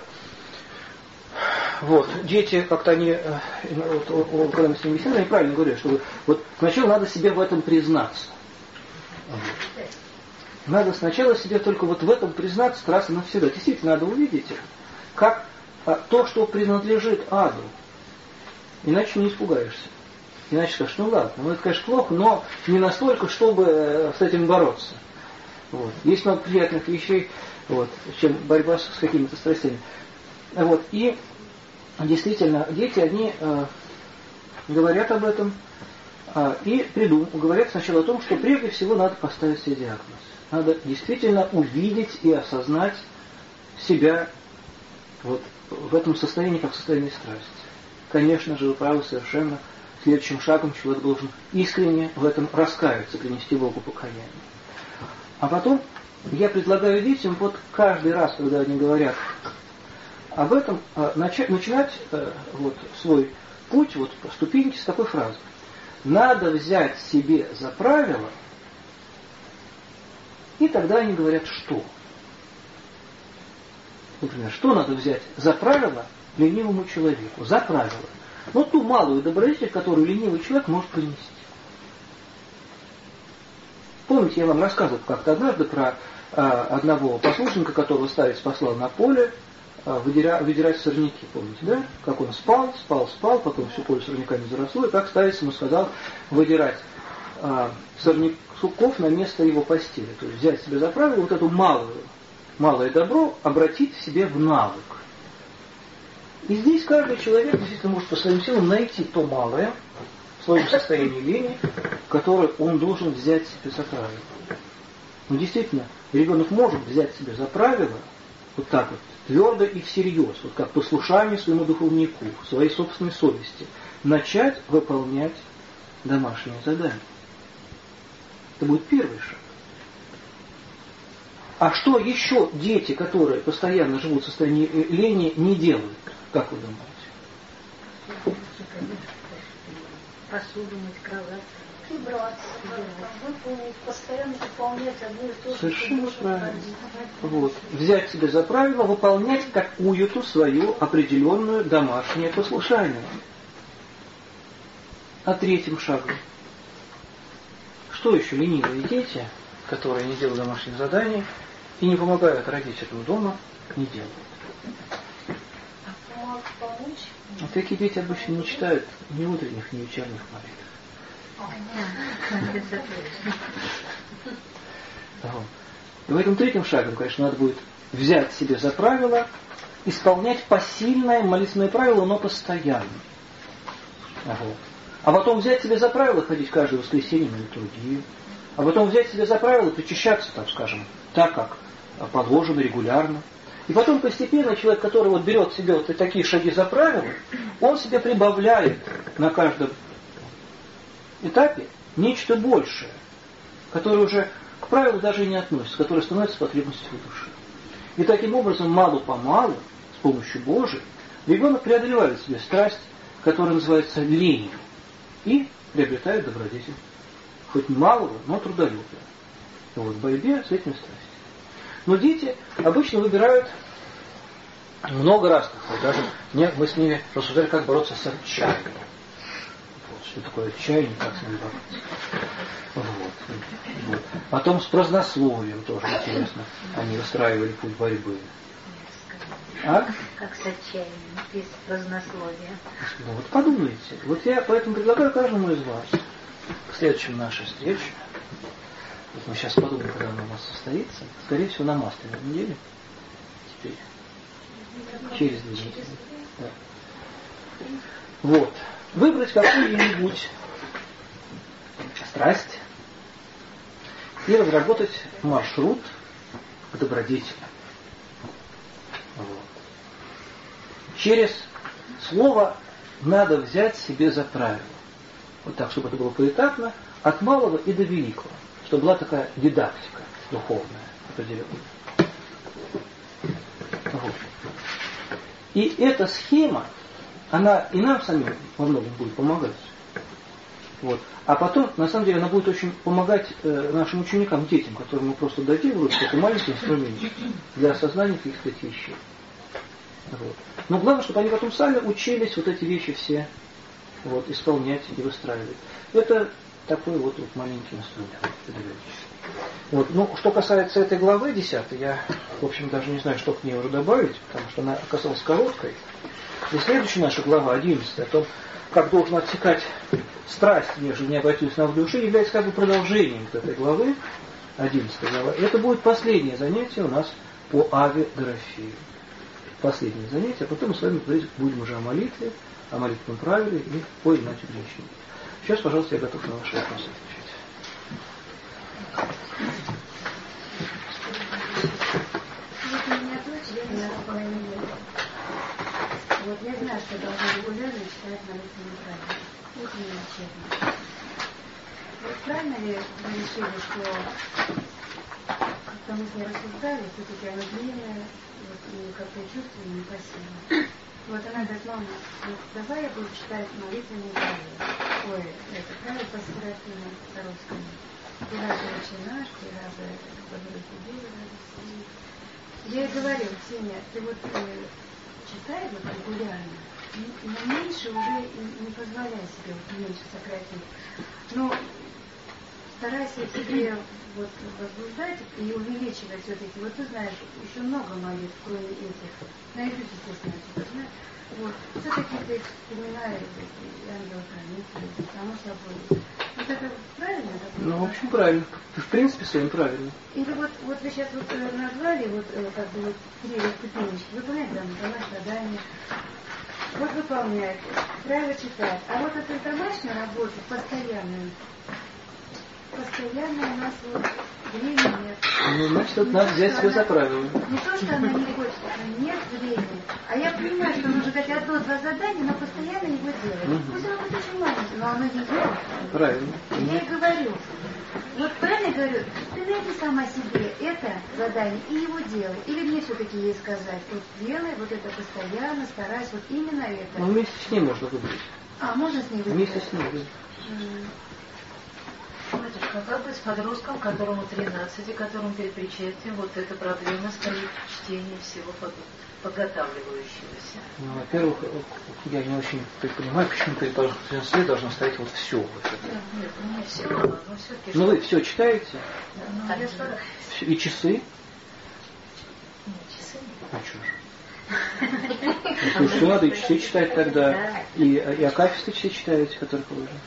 Speaker 1: дети, как-то они, когда мы с ними беседуем, они правильно говорят, что вот сначала надо себе в этом признаться. Надо сначала себе только вот в этом признаться раз и навсегда. Действительно, надо увидеть, как то, что принадлежит аду. Иначе не испугаешься. Иначе скажешь, ладно, это, конечно, плохо, но не настолько, чтобы с этим бороться. Вот. Есть много приятных вещей, чем борьба с какими-то страстями. И действительно, дети, они говорят об этом и говорят сначала о том, что прежде всего надо поставить себе диагноз. Надо действительно увидеть и осознать себя в этом состоянии, как в состоянии страсти. Конечно же, вы правы совершенно. Следующим шагом человек должен искренне в этом раскаяться, принести Богу покаяние. А потом я предлагаю детям каждый раз, когда они говорят об этом, начинать свой путь, по ступеньке с такой фразы. Надо взять себе за правило, и тогда они говорят, что. Например, что надо взять за правило ленивому человеку? За правило. Ту малую добродетель, которую ленивый человек может принести. Помните, я вам рассказывал как-то однажды про одного послушника, которого старец послал на поле выдирать сорняки, помните, да? Как он спал, потом все поле сорняками заросло, и как старец ему сказал выдирать сорняков на место его постели. То есть взять себе за правило эту малое добро обратить в себе в навык. И здесь каждый человек действительно может по своим силам найти то малое в своем состоянии лени, которое он должен взять себе за правило. Но действительно, ребенок может взять себе за правило так твердо и всерьез, как послушание своему духовнику, своей собственной совести, начать выполнять домашнее задание. Это будет первый шаг. А что еще дети, которые постоянно живут в состоянии лени, не делают? Как вы думаете?
Speaker 2: Посуду мыть, кровать.
Speaker 3: Убраться, выполнить, постоянно выполнять одно и то же.
Speaker 1: Совершенно правильно. Взять себе за правило выполнять какую-то свою определенную домашнее послушание. А третьим шагом. Что еще ленивые дети, которые не делают домашних заданий и не помогают родителям дома, не делают?
Speaker 3: Помочь?
Speaker 1: Такие дети обычно не читают ни утренних, ни вечерних молитв. И в этом третьем шаге, конечно, надо будет взять себе за правило исполнять посильное молитвенное правило, но постоянно. А потом взять себе за правило ходить каждое воскресенье на литургию. А потом взять себе за правило причащаться, так скажем, так как положено регулярно. И потом постепенно человек, который вот берет себе вот такие шаги за правило, он себе прибавляет на каждом этапе нечто большее, которое уже к правилу даже и не относится, которое становится потребностью души. И таким образом, мало-помалу, с помощью Божией, ребенок преодолевает в себе страсть, которая называется ленью, и приобретает добродетель. Хоть малого, но трудолюбия. Вот, в борьбе с этими страстями. Но дети обычно выбирают много разных. Вот даже мы с ними рассуждали, как бороться с отчаянием. Вот, что такое отчаяние, как с ним бороться. Вот. Потом с празднословием тоже интересно. Они выстраивали путь борьбы. А?
Speaker 4: Как с отчаянием, без празднословия.
Speaker 1: Ну вот подумайте. Вот я поэтому предлагаю каждому из вас к следующей нашей встрече. Вот мы сейчас подумаем, когда она у нас состоится. Скорее всего, на Масляной неделе. Теперь. Через 2 недели. Да. Вот. Выбрать какую-нибудь страсть и разработать маршрут к добродетели. Вот. Через слово надо взять себе за правило. Вот так, чтобы это было поэтапно, от малого и до великого. Чтобы была такая дидактика духовная определенная. Вот. И эта схема, она и нам самим во многом будет помогать. Вот. А потом, на самом деле, она будет очень помогать нашим ученикам, детям, которым мы просто дадим в руки такой маленький инструмент для осознания каких-то вещей. Вот. Но главное, чтобы они потом сами учились вот эти вещи все вот, исполнять и выстраивать. Это такой вот маленький инструмент. Вот. Ну, что касается этой главы 10, я, в общем, даже не знаю, что к ней уже добавить, потому что она оказалась короткой. И следующая наша глава, 11, о том, как должен отсекать страсть между необратимостью на души, является как бы продолжением этой главы, 11 глава. И это будет последнее занятие у нас по Аве Дорофею. Последнее занятие, а потом мы с вами говорить будем уже о молитве, о молитвенном правиле и о Игнатию Бринчине. Сейчас, пожалуйста, я готов на ваши вопросы отвечать.
Speaker 2: Вот у меня дочь, я не знаю, половину лет. Вот я знаю, что должна регулярно читать молитвенное правило. Вот у меня честно. Вот правильно ли вы решили, что как-то мы с ней рассуждали, все-таки она длинная, вот, и как-то чувствую непосильно. Вот она говорит: мама, вот давай я буду читать молитвенные правила. Ой, это правило по Серафиму Саровскому. Ты раза Отче наш, ты раза Благодарю тебе, я ей говорю: Ксения, ты вот читай вот регулярно, но меньше уже не позволяй себе вот меньше сократить. Но старайся себе вот возбуждать и увеличивать все-таки. Вот ты знаешь, еще много молитв, кроме этих. Найдут, естественно, знаешь. Вот. Все-таки ты вспоминаешь ангел-хранитель, само собой. Вот это правильно?
Speaker 1: Ну, в общем, правильно. В принципе, своим правильно.
Speaker 2: Или вот вы сейчас вот назвали вот как бы вот 3 ступенечки. Выполнять домашнее задание. Вот выполнять. Правильно читать. А вот эту домашнюю работу постоянную. Постоянно у нас вот времени нет.
Speaker 1: Ну, значит, это надо взять себе за правило.
Speaker 2: Не то, что она не хочет, а нет времени. А я понимаю, что нужно дать 1-2 задания, но постоянно его делать. Пусть оно будет очень маленькое, но оно ее.
Speaker 1: Правильно.
Speaker 2: Я ей говорю. Вот правильно говорю, ты найди сама себе это задание и его делай. Или мне все-таки ей сказать, вот делай вот это постоянно, старайся, вот именно это.
Speaker 1: Ну, вместе с ней можно выбрать.
Speaker 2: А, можно с ней выбрать?
Speaker 1: Вместе с ней, да.
Speaker 4: Матушка, как быть с подростком, которому 13, и которому перед причастием вот эта проблема стоит чтение всего подготавливающегося?
Speaker 1: Ну, во-первых, я не очень понимаю, почему перед причастием должно стоять вот все. Вот это.
Speaker 4: Нет, не все, но все-таки...
Speaker 1: Ну, вы все читаете?
Speaker 4: Да, ну,
Speaker 1: И часы?
Speaker 4: Нет, часы нет.
Speaker 1: А что же? Что надо и часы читать тогда, и акафисты все читаете, которые положены.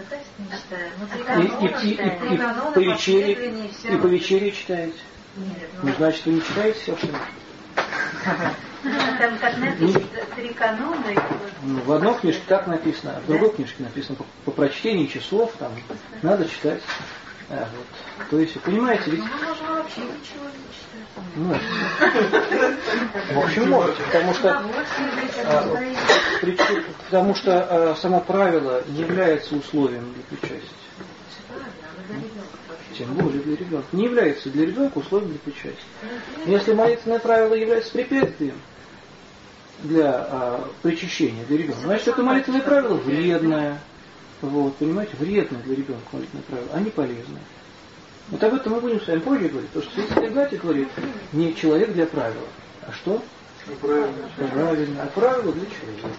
Speaker 1: И по вечере читаете. Ну, значит, вы не читаете все, что ли?
Speaker 4: Там как написано, 3 канона.
Speaker 1: В одной книжке так написано, а в другой книжке написано по прочтении часов, там надо читать. Вот. То есть, понимаете, ведь...
Speaker 4: Мы можем вообще ничего не читать.
Speaker 1: В общем, можете, потому что само правило не является условием для причастия. Тем более для ребенка. Не является для ребенка условием для причастия. Если молитвенное правило является препятствием для причащения для ребенка, значит, это молитвенное правило вредное. Вот, понимаете, вредное для ребенка молитвенное правило, а не полезное. Вот об этом мы будем с вами позже говорить, потому что Святитель Игнатий говорит, не человек для правила, а что? Правильно. А правило для человека.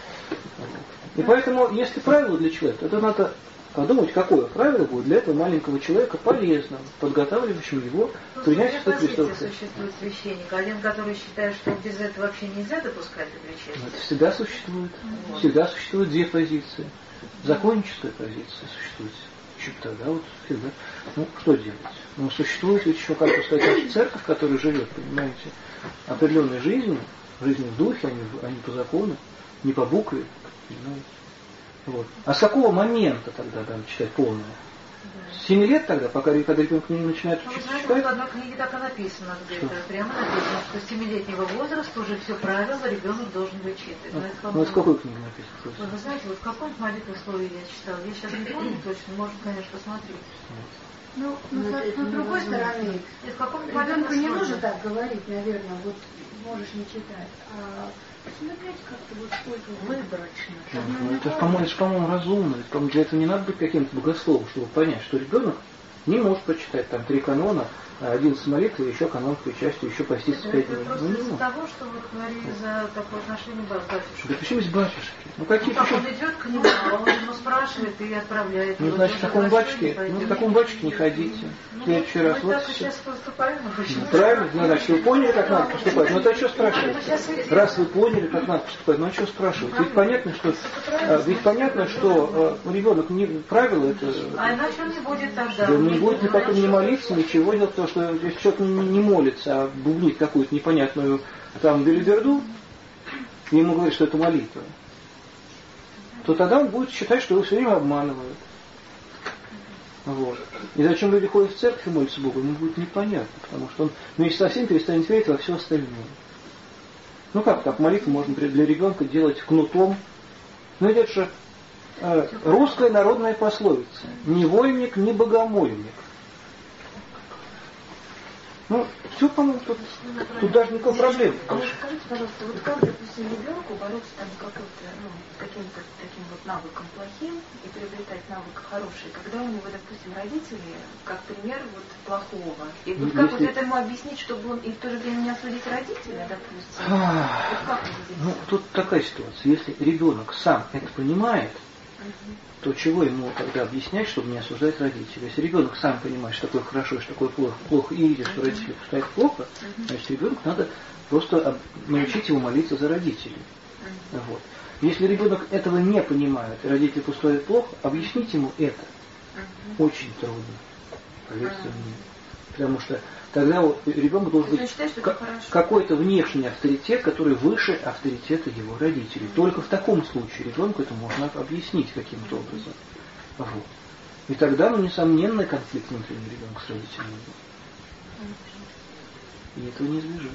Speaker 1: И поэтому, если правило для человека, то надо подумать, какое правило будет для этого маленького человека полезным, подготавливающим его к принятию Христа.
Speaker 4: Существует священник, один, который считает, что без этого вообще нельзя допускать до причастия.
Speaker 1: Это всегда существует. Всегда существуют две позиции. Законническая позиция существует. Тогда вот всегда. Ну, что делать? Ну, существует ведь еще, как бы сказать, наша церковь, которая живет, понимаете, определенной жизнью в духе, а не по закону, не по букве, понимаете. Вот. А с какого момента тогда надо читать полное? С 7 лет тогда, когда ребенок не начинает учиться читать?
Speaker 4: В одной книге так и написано, где-то прямо написано, что с 7-летнего возраста уже все правила ребенок должен вычитать.
Speaker 1: Ну, из какой книги написано?
Speaker 4: Вы знаете, вот в каком-то молитве слове я читала, я сейчас не помню точно, можно, конечно, посмотреть.
Speaker 2: Ну, с другой стороны, ребенку не нужно так говорить, наверное, вот можешь не читать, а смотреть как-то вот сколько выборочно.
Speaker 1: Это же, по-моему, разумно. Ведь для этого не надо быть каким-то богословом, чтобы понять, что ребенок не может прочитать там 3 канона, 11 молитв, еще канон причастия, еще поститься 5 дней.
Speaker 4: Просто из-за того, что вы говорили за такое отношение к батюшке.
Speaker 1: Да почему есть батюшки? Ну какие
Speaker 4: он идет к нему, а он ему спрашивает и отправляет.
Speaker 1: Ну, значит, к такому батюшке не ходите. В следующий раз.
Speaker 4: Мы так сейчас поступаем.
Speaker 1: Правильно, значит, вы поняли, как надо поступать. Ну, это что спрашивать? Раз вы поняли, как надо поступать, ну, а что спрашивать? Ведь понятно, что ребенок не правило это...
Speaker 4: А иначе он не будет тогда.
Speaker 1: Да, он не будет потом не молиться, ничего делать, потому что если человек не молится, а бубнит какую-то непонятную там белиберду, и ему говорят, что это молитва, то тогда он будет считать, что его все время обманывают. Вот. И зачем люди ходят в церковь и молятся Богу, ему будет непонятно, потому что он вместе со всем перестанет верить во все остальное. Ну как так, молитву можно для ребенка делать кнутом? Ну это же русская народная пословица. Ни вольник, ни богомольник. Ну, все, по-моему, тут даже никакой проблемы.
Speaker 3: А вы скажите, пожалуйста, вот как, допустим, ребенку бороться там с каким-то таким вот навыком плохим и приобретать навык хороший, когда у него, допустим, родители, как пример вот плохого. И вот как вот это ему объяснить, чтобы он и в то же время не осудить родителя, допустим? Вот как здесь?
Speaker 1: Ну, тут такая ситуация. Если ребенок сам это понимает, то чего ему тогда объяснять, чтобы не осуждать родителей? Если ребенок сам понимает, что такое хорошо, что такое плохо, и видит, что родители поступают плохо, значит, ребенку надо просто научить его молиться за родителей. Вот. Если ребенок этого не понимает, и родители поступают плохо, объяснить ему это очень трудно. Поверьте мне. Потому что тогда ребенок должен быть какой-то внешний авторитет, который выше авторитета его родителей. Только в таком случае ребенку это можно объяснить каким-то образом. Вот. И тогда, несомненный конфликт внутренний ребенка с родителями. И этого не избежать.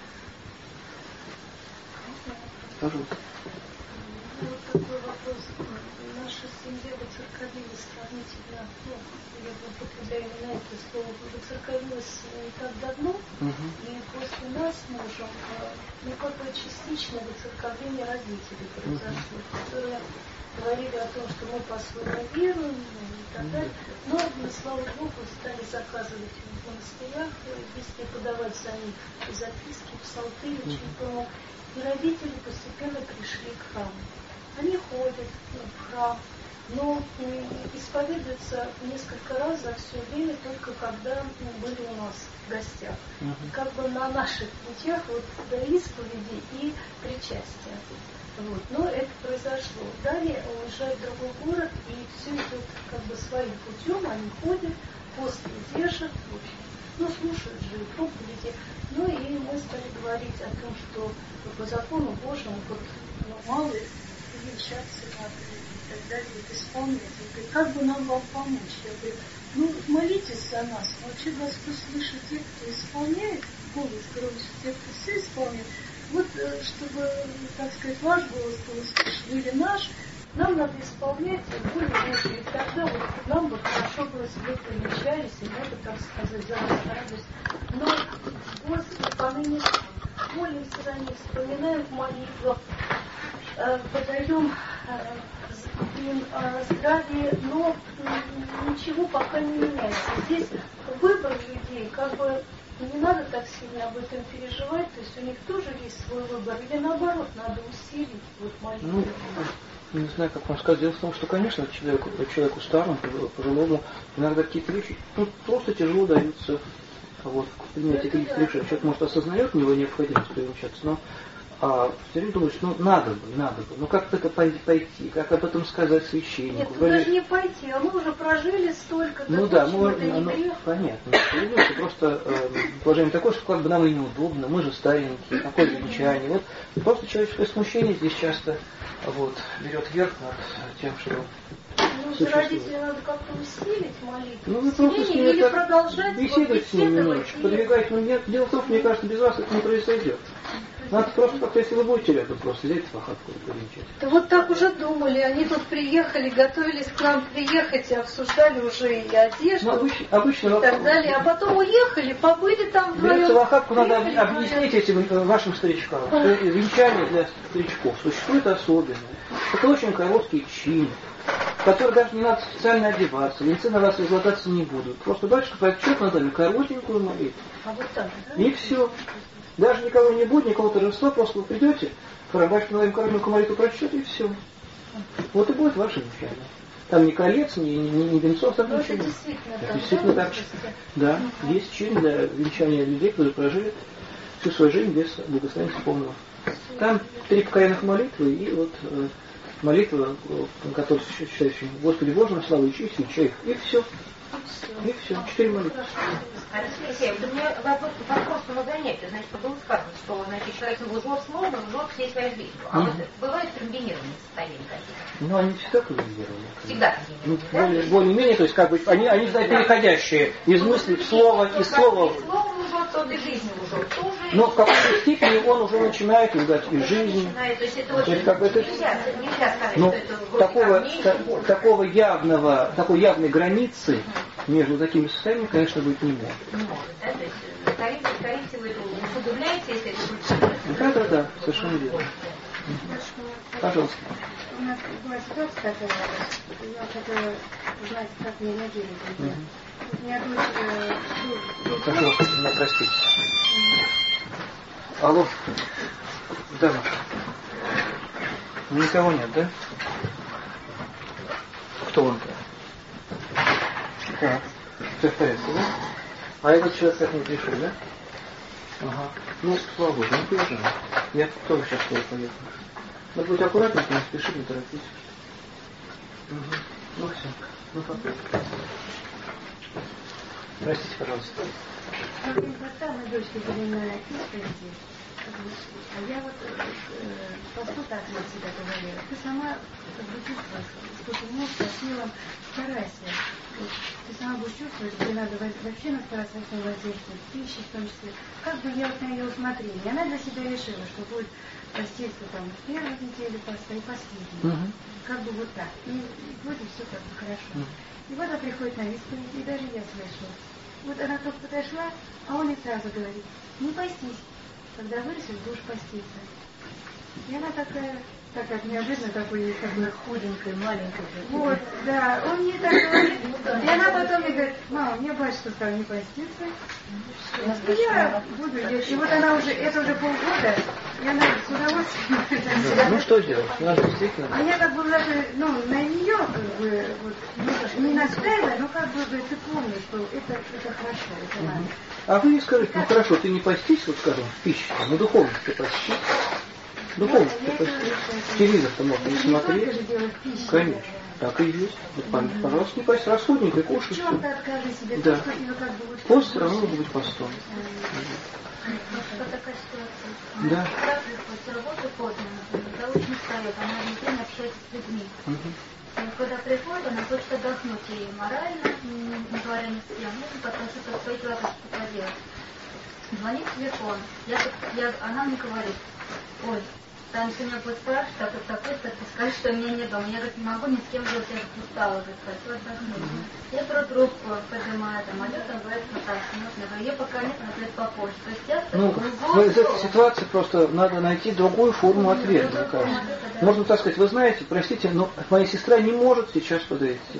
Speaker 1: Пожалуйста.
Speaker 3: Вот такой вопрос. Наша семья воцерковилась сравнительно, я употребляю именно это слово, воцерковилась не так давно, и после нас с мужем, какое частичное воцерковление родителей произошло, которые говорили о том, что мы по-своему веруем и так далее. Но, слава Богу, стали заказывать в монастырях, если подавать за них записки, псалтырь, очень много. И родители постепенно пришли к храму. Они ходят в храм, но исповедуется несколько раз за все время, только когда были у нас в гостях. И как бы на наших путях вот до исповеди и причастия. Вот. Но это произошло. Далее он уезжает в другой город, и все идет как бы своим путем, они ходят, пост держат, в общем. Ну, слушают же и проповеди. Ну и мы стали говорить о том, что по закону Божьему вот мало венчаться надо и так далее, вот исполнять. Я говорю, как бы нам вам помочь? Я говорю, ну, молитесь за нас. Вообще Господь слышит тех, кто исполняет голос громче, тех, кто все исполняет. Вот, чтобы, так сказать, ваш голос был услышан или наш, нам надо исполнять более Божьей. И тогда вот нам бы хорошо было себе помечались, и мы бы, так сказать, за нас радость. Но Господь поныне молимся за них, вспоминаем в молитвах, подаем им здравие, но ничего пока не меняется. Здесь выбор людей, как бы не надо так сильно об этом переживать, то есть у них тоже есть свой выбор, или наоборот, надо усилить вот молитву.
Speaker 1: Ну, не знаю, как вам сказать. Дело в том, что, конечно, человеку старому, пожилому, иногда какие-то вещи просто тяжело даются вот, в принятии каких-то решений. Человек, может, осознает у него необходимость привенчаться, но все время думаешь, надо бы. Ну как только пойти, как об этом сказать священнику?
Speaker 3: Нет, ну даже не пойти, а мы уже прожили столько,
Speaker 1: ну да, понятно. Просто положение такое, что как бы нам и неудобно, мы же старенькие, какое венчание. Вот просто человеческое смущение здесь часто берет верх над тем, что
Speaker 3: за родителей надо как-то усилить молитву.
Speaker 1: Ну вы просто с ними
Speaker 3: или продолжать
Speaker 1: беседовать с ними немножечко, подвигать. Но нет, дело в том, что, мне кажется, без вас это не произойдет. Надо просто как-то, если вы будете рядом, просто взять в охапку и повенчать.
Speaker 3: Да вот так уже думали. Они тут приехали, готовились к нам приехать, и обсуждали уже и одежду,
Speaker 1: обычно
Speaker 3: и так далее. А потом уехали, побыли там вдвоем.
Speaker 1: Берется в охапку, надо объяснить этим вашим старичкам, что венчание для старичков существует особенное. Это очень короткий чин, в который даже не надо специально одеваться, венцы на вас излагаться не будут. Просто батюшка прочтет над вами коротенькую молитву.
Speaker 3: А вот так, да?
Speaker 1: И все. Даже никого не будет, никакого торжества, просто вы придете, батюшка над вами коротенькую молитву прочтет, и все. Вот и будет ваше венчание. Там ни колец, ни венцов, там ничего.
Speaker 3: Это
Speaker 1: действительно так. Да, есть чин для венчания людей, которые прожили всю свою жизнь без благословения полного. Там 3 покаянных молитвы и вот молитва, которая считающая Господи Боже, славу и честь, венчай их. И все. И все. 4 молитвы.
Speaker 4: Алексей, у меня вопрос на занятие. Значит, было сказано, что человек лжет словом, лжет всей своей жизнью. А вот бывают комбинированные состояния какие-то?
Speaker 1: Ну, они всегда комбинированы.
Speaker 4: Всегда комбинированы, да?
Speaker 1: Более-менее, то есть как бы они знают, переходящие из мысли в слово, из слова.
Speaker 4: Из слова лжет, тот и жизнью лжет.
Speaker 1: Но в какой-то степени он уже начинает лгать из жизни.
Speaker 4: То есть это очень нельзя сказать,
Speaker 1: но
Speaker 4: что это
Speaker 1: такой явной границы между такими состояниями, конечно, быть не может.
Speaker 4: Не может, да? То есть корректе вы это усугубляете, если это будет...
Speaker 1: Да, совершенно верно. Пожалуйста.
Speaker 2: У нас была ситуация такая, я хотела узнать, как мне реагировать. У меня дочь...
Speaker 1: Пожалуйста, меня простите. Алло. Да, Маша. Никого нет, да? Кто он-то? Так, все в порядке, да? А этот человек как не пришел, да? Ага. Ну, слава Богу, не переживай. Я тоже сейчас скоро поеду. Надо быть аккуратненько, не спеши, не торопись. Угу. Ну все. Ну пока. Простите, пожалуйста.
Speaker 2: Мы дочки были на исповеди. А я вот посту так для себя говорила. Ты сама как бы чувствуешь, сколько можешь, силам старайся. Ты сама будешь чувствовать, где надо вообще стараться на воздействовать, в пище в том числе. Как бы я вот на ее усмотрение. И она для себя решила, что будет поститься там в первой неделе поста и последней. Как бы вот так. И будет все как бы хорошо. И вот она приходит на исповедь, и даже я слышу. Вот она только подошла, а он и сразу говорит, не постись. Когда вырастешь, будешь поститься. И она такая так как неожиданно такой
Speaker 3: худенькой, маленькой.
Speaker 2: Вот, да, он мне так говорит, и она потом мне говорит: мама, мне батюшка сказал не поститься, и я буду делать. И вот она уже, это уже полгода, и она с удовольствием.
Speaker 1: Ну что делать? Надо действительно.
Speaker 2: А я как бы даже, на нее как бы вот, не настаивала, но как бы говорит, ты помнишь, что это хорошо, это надо.
Speaker 1: А вы ей скажите: ну хорошо, ты не постись, вот скажем, в пищу, но духовно ты пости. Духовно ты пости. Телевизор-то можно не смотреть. Конечно. Так и есть. Пожалуйста, не пости. Расходненько кушай.
Speaker 2: В чем-то откажи себе,
Speaker 1: да.
Speaker 2: то, что как бы вот...
Speaker 1: Пост все равно может быть постом.
Speaker 3: Вот такая ситуация.
Speaker 1: Да.
Speaker 3: Сестра приходит с работы поздно, это очень устает, она весь день общается с людьми. И когда приходит, она хочет отдохнуть и морально, не говоря ни с кем, нужно попросить свои дела поделать. Звонит телефон, она мне говорит: ой, там сегодня будет спрашивать, такой-то, ты скажешь, что меня нет дома. Я говорю: не могу ни с кем говорить, я устала, хочу отдохнуть. Я беру трубку, поднимаю, а Лёта говорит: ну так, нужно. Я говорю: ее пока нет, она ответ попозже. То есть я
Speaker 1: из этой ситуации просто надо найти другую форму ответа, мне кажется. Можно так сказать: вы знаете, простите, но моя сестра не может сейчас подойти.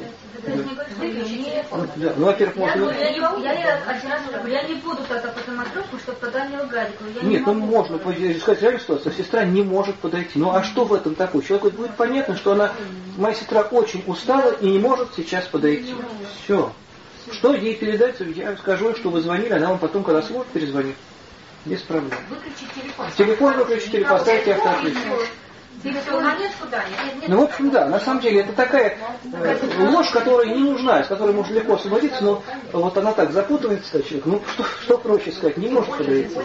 Speaker 1: Да. Ну, во-первых,
Speaker 3: я не буду тогда поднимать трубку, чтобы тогда не лгать.
Speaker 1: Нет, ну можно сказать реальную ситуацию. Сестра не может подойти. Ну а что в этом такое? Человеку будет понятно, что моя сестра очень устала и не может сейчас подойти. Все. Что ей передать? Я скажу, что вы звонили, она вам потом, когда сможет, перезвонит. Без проблем.
Speaker 4: Выключить телефон.
Speaker 1: Телефон выключите или поставьте автоответчик. Ну, в общем, да, на самом деле это такая ложь, которая не нужна, с которой можно легко освободиться, но вот она так запутывается, человек. Ну, что проще сказать, не может подойти.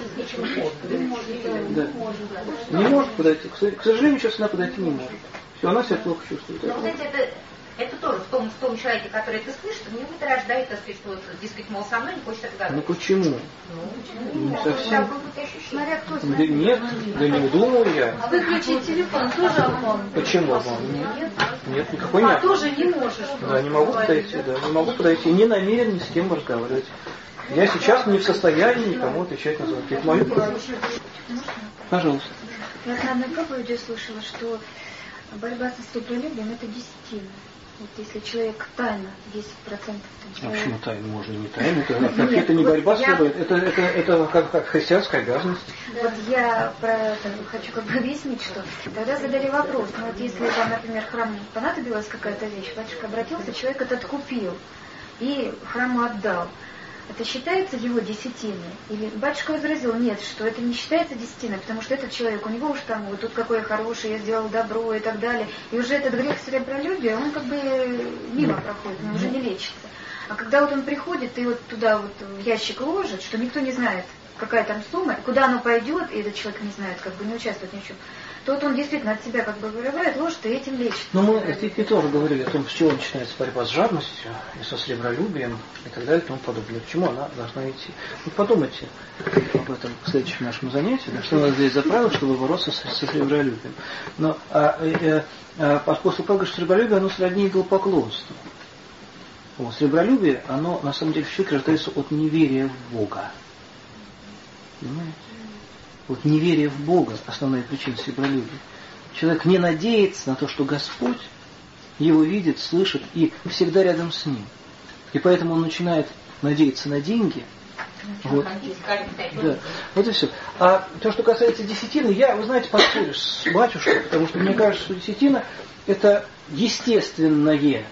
Speaker 1: Да. Не может подойти. К сожалению, сейчас она подойти не может. Все, она себя плохо чувствует.
Speaker 4: Но, знаете, это тоже в том человеке, который это слышит, у него это рождает, так сказать, что, дескать, мол, со мной не хочет разговаривать.
Speaker 1: Ну почему? Не совсем.
Speaker 2: Смотря кто
Speaker 1: Да нет, да не думаю я.
Speaker 3: А выключить телефон тоже обман?
Speaker 1: Почему обман? Нет, никакой нет.
Speaker 3: А тоже не можешь.
Speaker 1: Да, не могу подойти, не могу подойти, не намерен ни с кем разговаривать. Я сейчас не в состоянии никому отвечать на звонки. Это мое право. Пожалуйста.
Speaker 2: Я на одной проповеди слышала, что борьба со слаболюбием — это десятина. Вот если человек тайно 10%...
Speaker 1: А почему тайно? Можно не тайно. Это не борьба с собой, это как христианская обязанность.
Speaker 2: Вот я про это хочу как бы объяснить, что тогда задали вопрос. Ну вот если там, например, храму понадобилась какая-то вещь, батюшка обратился, человек это откупил и храму отдал. Это считается его десятиной? Или батюшка возразил: нет, что это не считается десятиной, потому что этот человек, у него уж там, вот тут какой я хороший, я сделал добро и так далее. И уже этот грех сребролюбия, он как бы мимо проходит, он уже не лечится. А когда вот он приходит и вот туда вот в ящик ложит, что никто не знает, какая там сумма, куда оно пойдет, и этот человек не знает, как бы не участвует ни в чем, то вот он действительно от себя как бы вырывает, ложит и этим лечит.
Speaker 1: Но мы тоже говорили о том, с чего начинается борьба с жадностью, и со сребролюбием, и так далее, и тому подобное. К чему она должна идти. Вот подумайте об этом в следующем нашем занятии, что надо здесь за правило, чтобы бороться со сребролюбием. Но после того, что сребролюбие, оно сродни идолопоклонству. Сребролюбие, оно на самом деле в человеке рождается от неверия в Бога. Понимаете? Вот неверие в Бога – основная причина сребролюбия. Человек не надеется на то, что Господь его видит, слышит и всегда рядом с ним. И поэтому он начинает надеяться на деньги. Вот. Да. Вот и все. А то, что касается десятины, вы знаете, поспорю с батюшкой, потому что мне кажется, что десятина – это естественная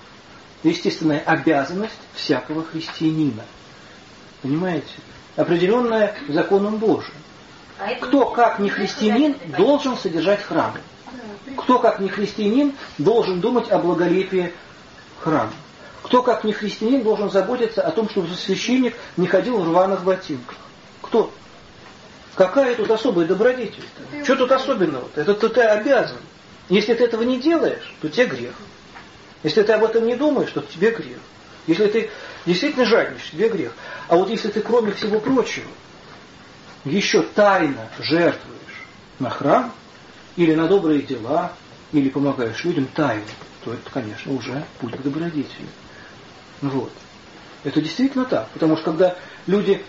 Speaker 1: обязанность всякого христианина. Понимаете? Определенная законом Божиим. Кто, как не христианин, должен содержать храм? Кто, как не христианин, должен думать о благолепии храма? Кто, как не христианин, должен заботиться о том, чтобы священник не ходил в рваных ботинках? Кто? Какая тут особая добродетель? Что тут особенного? Это ты обязан. Если ты этого не делаешь, то тебе грех. Если ты об этом не думаешь, то тебе грех. Если ты действительно жадничаешь, тебе грех. А вот если ты, кроме всего прочего, еще тайно жертвуешь на храм, или на добрые дела, или помогаешь людям тайно, то это, конечно, уже путь к добродетели. Вот. Это действительно так. Потому что когда люди,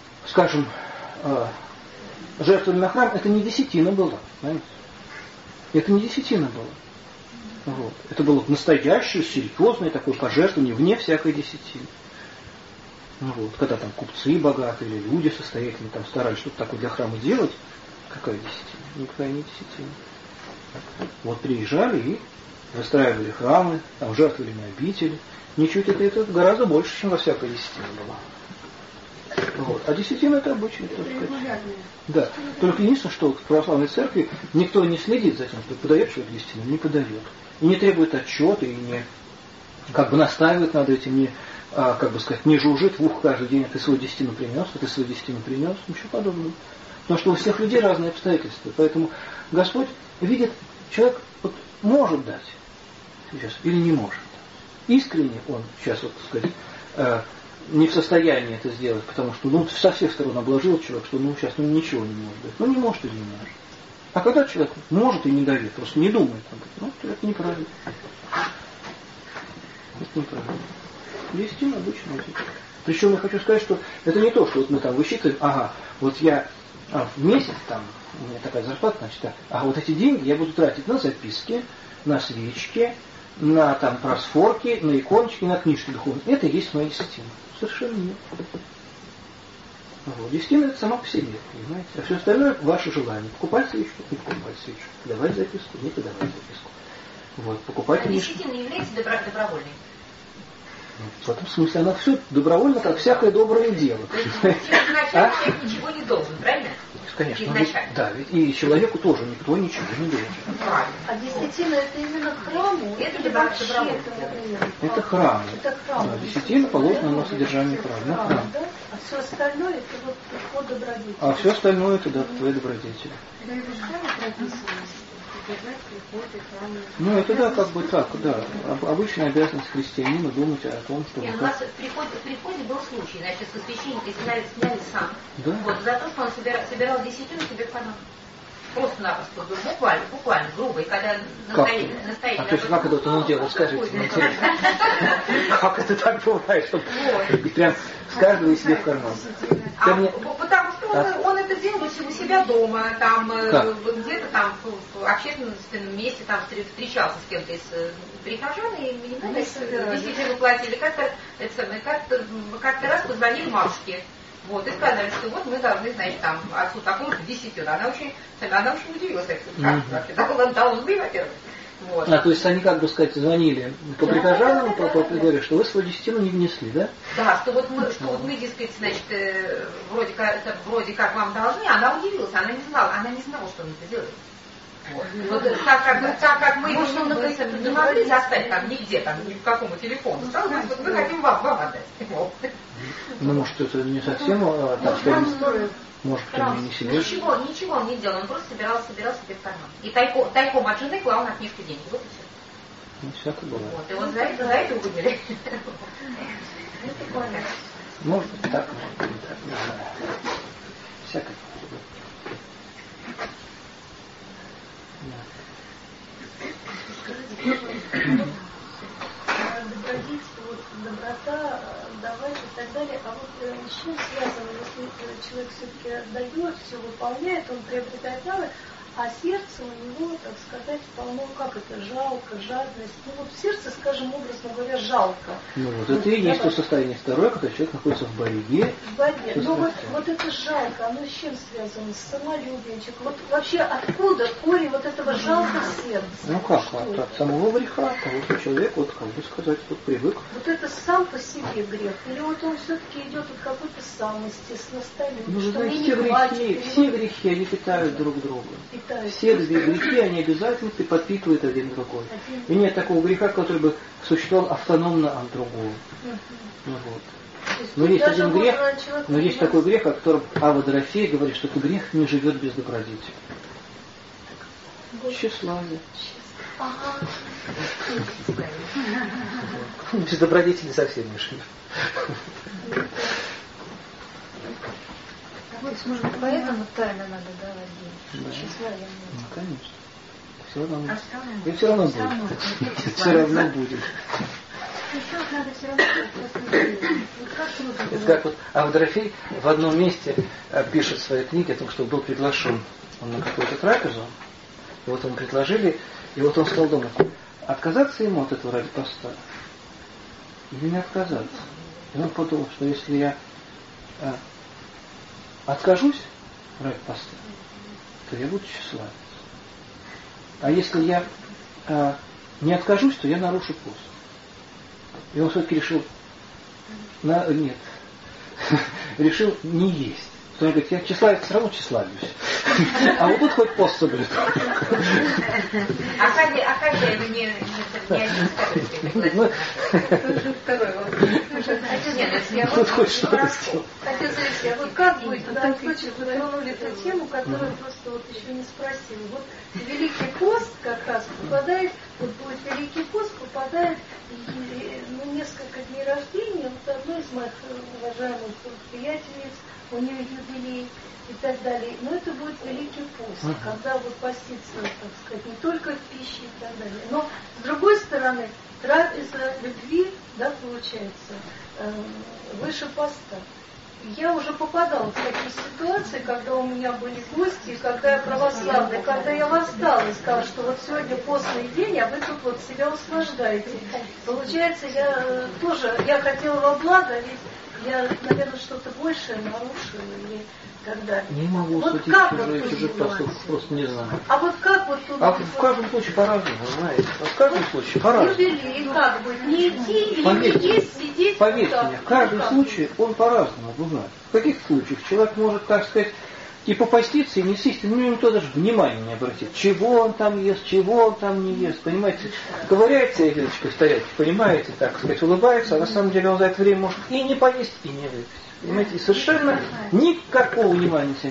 Speaker 1: скажем, жертвовали на храм, это не десятина была. Знаете? Это не десятина было. Вот. Это было настоящее, серьезное такое пожертвование вне всякой десятины. Вот. Когда там купцы богатые или люди состоятельные там старались что-то такое для храма делать, какая десятина? Никакая не десятина. Вот приезжали и выстраивали храмы, там жертвовали на обители. Ничуть это гораздо больше, чем во всякой десятине было. Вот. А десятина это обычно. Да. Только единственное, что в православной церкви никто не следит за тем, что подает человек десятину, не подает. И не требует отчета, и не как бы настаивает над этим, не, как бы сказать, не жужжит в ухо каждый день, а ты свою десятину принес, а ты свою десятину принес, ничего подобного. Потому что у всех людей разные обстоятельства. Поэтому Господь видит, человек вот может дать сейчас или не может. Искренне он сейчас, вот, так сказать, не в состоянии это сделать, потому что со всех сторон обложил человек, что сейчас ничего не может дать. Не может или не может. А когда человек может и не дает, просто не думает об этом, это неправильно. Это неправильно. Десятина обычно. Причем я хочу сказать, что это не то, что вот мы там высчитываем, вот я в месяц там, у меня такая зарплата, значит, вот эти деньги я буду тратить на записки, на свечки, на там просфорки, на иконочки, на книжки духовные. Это и есть моя десятина. Совершенно нет. Вот. Десятина это сама по себе, понимаете? А все остальное ваше желание. Покупать свечку, не покупать свечку. Давать записку, не подавать записку. Вот. Покупать книжку.
Speaker 4: Десятина является добровольной?
Speaker 1: В этом смысле она все добровольно, как всякое доброе дело.
Speaker 4: То есть человек ничего не должен, правильно?
Speaker 1: Конечно. Да, ведь и человеку тоже никто ничего не должен.
Speaker 3: А десятина это именно храму?
Speaker 4: Это
Speaker 3: добровольно.
Speaker 1: Это храм.
Speaker 3: Это храм.
Speaker 1: Да, десятина положена на содержание храма.
Speaker 3: Да? А все остальное это вот приход добродетели.
Speaker 1: А все остальное это твои добродетели.
Speaker 2: Да, это же храм прописано.
Speaker 1: Это да, как бы так, да. Обычная обязанность христианина думать о том, что...
Speaker 4: У нас в приходе был случай, значит, со священника сняли сам.
Speaker 1: Да?
Speaker 4: Вот, за то, что он собирал десятину себе в карман. Просто-напросто, буквально, грубо. И когда настоятель...
Speaker 1: А то есть как это он делал, скажите, как это так бывает, чтобы прям с каждого себе в карман?
Speaker 4: Потому что он это делал у себя дома, там где-то там в общественном месте там встречался с кем-то из прихожан, и ему действительно платили. Как-то раз позвонили матушке. Вот, и сказали, что вот мы должны, значит, там, отцу такому-то десятину. Она очень удивилась, как должны, во-первых. Вот.
Speaker 1: То есть они, как бы сказать, звонили по прихожанам, говорили, что вы свою десятину не внесли, да?
Speaker 4: Да, что вот мы, дескать, значит, вроде как вам должны, она удивилась, она не знала, что он это делает. Вот. Так как мы его не могли застать там нигде, там, ни в какому телефону, сказали, вот мы хотим вам отдать.
Speaker 1: Может, это не совсем, так сказать, может, кто не себе.
Speaker 4: Ничего он не делал, он просто собирал себе в карман. И тайком от жены клал на книжку деньги. Вот и все.
Speaker 1: Всякое бывает.
Speaker 4: Вот, и вот за это выгнали.
Speaker 1: Может быть так, может быть не так, не знаю. Всякое.
Speaker 3: Доброта, давать и так далее. А вот с чем связано, если человек все-таки отдает, все выполняет, он приобретает навык, а сердце у него, так сказать, полно, как это, жалко, жадность. Вот в сердце, скажем, образно говоря, жалко.
Speaker 1: Это и есть то состояние второе, когда человек находится в борьбе.
Speaker 3: В борьбе. Но вот это жалко, оно с чем связано? С самолюбием. Вот вообще откуда корень вот этого жалко сердца?
Speaker 1: От самого греха, того, что человек, вот, как бы сказать, тут привык.
Speaker 3: Вот это сам по себе грех? Или вот он все-таки идет от какой-то самости, с ностальгией, что мне не хватит?
Speaker 1: Все грехи, они питают друг друга. Все грехи, они обязательно подпитывают один другой. И нет такого греха, который бы существовал автономно от другого. Но есть один грех, но есть такой грех, о котором Ава Дорофея говорит, что этот грех не живет без добродетели. Тщеславие. Без добродетели совсем не живет.
Speaker 2: Может, поэтому тайно надо давать деньги. Тщеславие.
Speaker 1: Конечно. Все равно. И все равно будет. Все равно будет. Это как вот Авдорофей в одном месте пишет в своей книге о том, что был приглашен он на какую-то трапезу, И вот ему предложили, и вот он стал думать, отказаться ему от этого ради поста или не отказаться. И он подумал, что если я откажусь ради поста, то я буду тщеславец. А если я не откажусь, то я нарушу пост. И он все-таки решил, нет, решил не есть. Он говорит, я тщеславец, все равно тщеславлюсь. А вот тут хоть пост соблюду.
Speaker 4: А хозяева не один скажете?
Speaker 3: Тоже второй вопрос.
Speaker 1: Тут хоть что-то сделал.
Speaker 3: Отец Алексей, а вот как будет, в данном случае вы затронули ту тему, которую просто вот еще не спросили. Вот Великий пост как раз попадает, вот будет Великий пост, попадает несколько дней рождения вот одной из моих уважаемых приятельниц, у нее юбилей и так далее. Но это будет Великий пост, когда вот поститься, так сказать, не только в пище и так далее. Но с другой стороны, трапеза любви, да, получается, выше поста. Я уже попадала в такие ситуации, когда у меня были гости, и когда я православная, когда я восстала и сказала, что вот сегодня постный день, а вы тут вот себя услаждаете. Получается, я хотела во благо, ведь я, наверное, что-то большее нарушила или так далее.
Speaker 1: Не могу
Speaker 3: вот
Speaker 1: судить чужих поступков, просто не знаю.
Speaker 3: А вот как вот тут...
Speaker 1: А в каждом случае по-разному, знаете. В каждом случае по-разному.
Speaker 3: Юбилей, как бы, не идти или не есть, сидеть.
Speaker 1: Поверьте мне, в каждом случае он по-разному бывает. В каких случаях человек может, так сказать, и попаститься, и не съесть, ну никто даже внимания не обратит. Чего он там ест, чего он там не ест, понимаете? Ковыряется веточкой в тарелке, понимаете, так сказать, улыбается, а на самом деле он за это время может и не поесть, и не выпить. Понимаете, и совершенно никакого внимания на себя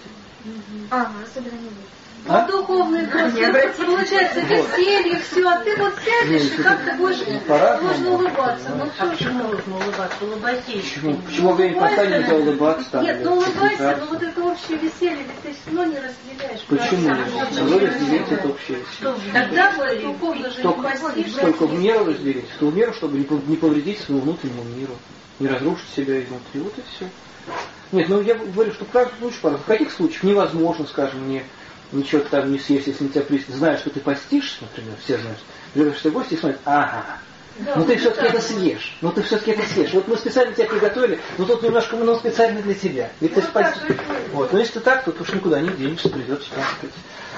Speaker 1: не обратит.
Speaker 2: Особенно не будет.
Speaker 3: А духовный гость, получается веселье, все, а ты вот сядешь, и как ты будешь можно улыбаться. Ну что же
Speaker 2: нужно улыбаться? Улыбайся.
Speaker 1: Почему вы не поставили улыбаться?
Speaker 3: Нет, ну улыбайся, но вот это общее веселье, ведь ты все равно не разделяешь.
Speaker 1: Почему не? Вы разделите это общее веселье.
Speaker 3: Тогда вы духовно же не постишь.
Speaker 1: Только в меру разделить, в ту меру, чтобы не повредить своему внутреннему миру, не разрушить себя изнутри. Вот и все. Нет, ну я говорю, что в каждом случае, в каких случаях невозможно, скажем, ничего ты там не съесть, если на тебя приступ. Знаешь, что ты постишься, например, все знают. Придешь в гости и смотрят, но ты все-таки это съешь. Но ты все-таки это съешь. Вот мы специально тебя приготовили, но тут немножко специально для тебя. Ведь ты вот. Но если ты так, то уж никуда не денешься, придется, так сказать,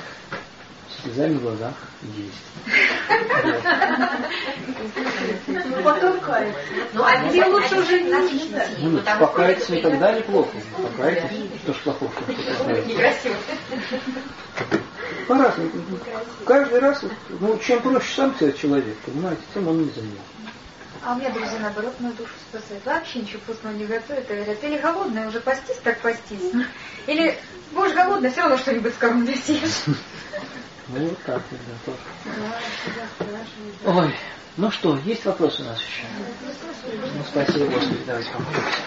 Speaker 1: с слезами в глазах есть.
Speaker 3: Ну потом каяться. Ну а тебе лучше уже не ждать.
Speaker 1: Покаяться никогда неплохо. Покаяться, что ж плохого.
Speaker 4: Некрасиво.
Speaker 1: По-разному. Каждый раз, чем проще сам себя человек, понимаете, тем он не заменяет.
Speaker 2: А у меня друзья, наоборот, мою душу спасают. Вообще ничего вкусного не готовят. И говорят, или голодная, уже постись, так постись. Или будешь голодная, все равно что-нибудь с кого-нибудь съешь.
Speaker 1: Ну вот так, да, тоже. Ой, ну что, есть вопросы у нас еще? Ну, спасибо, Господи, давайте помолимся.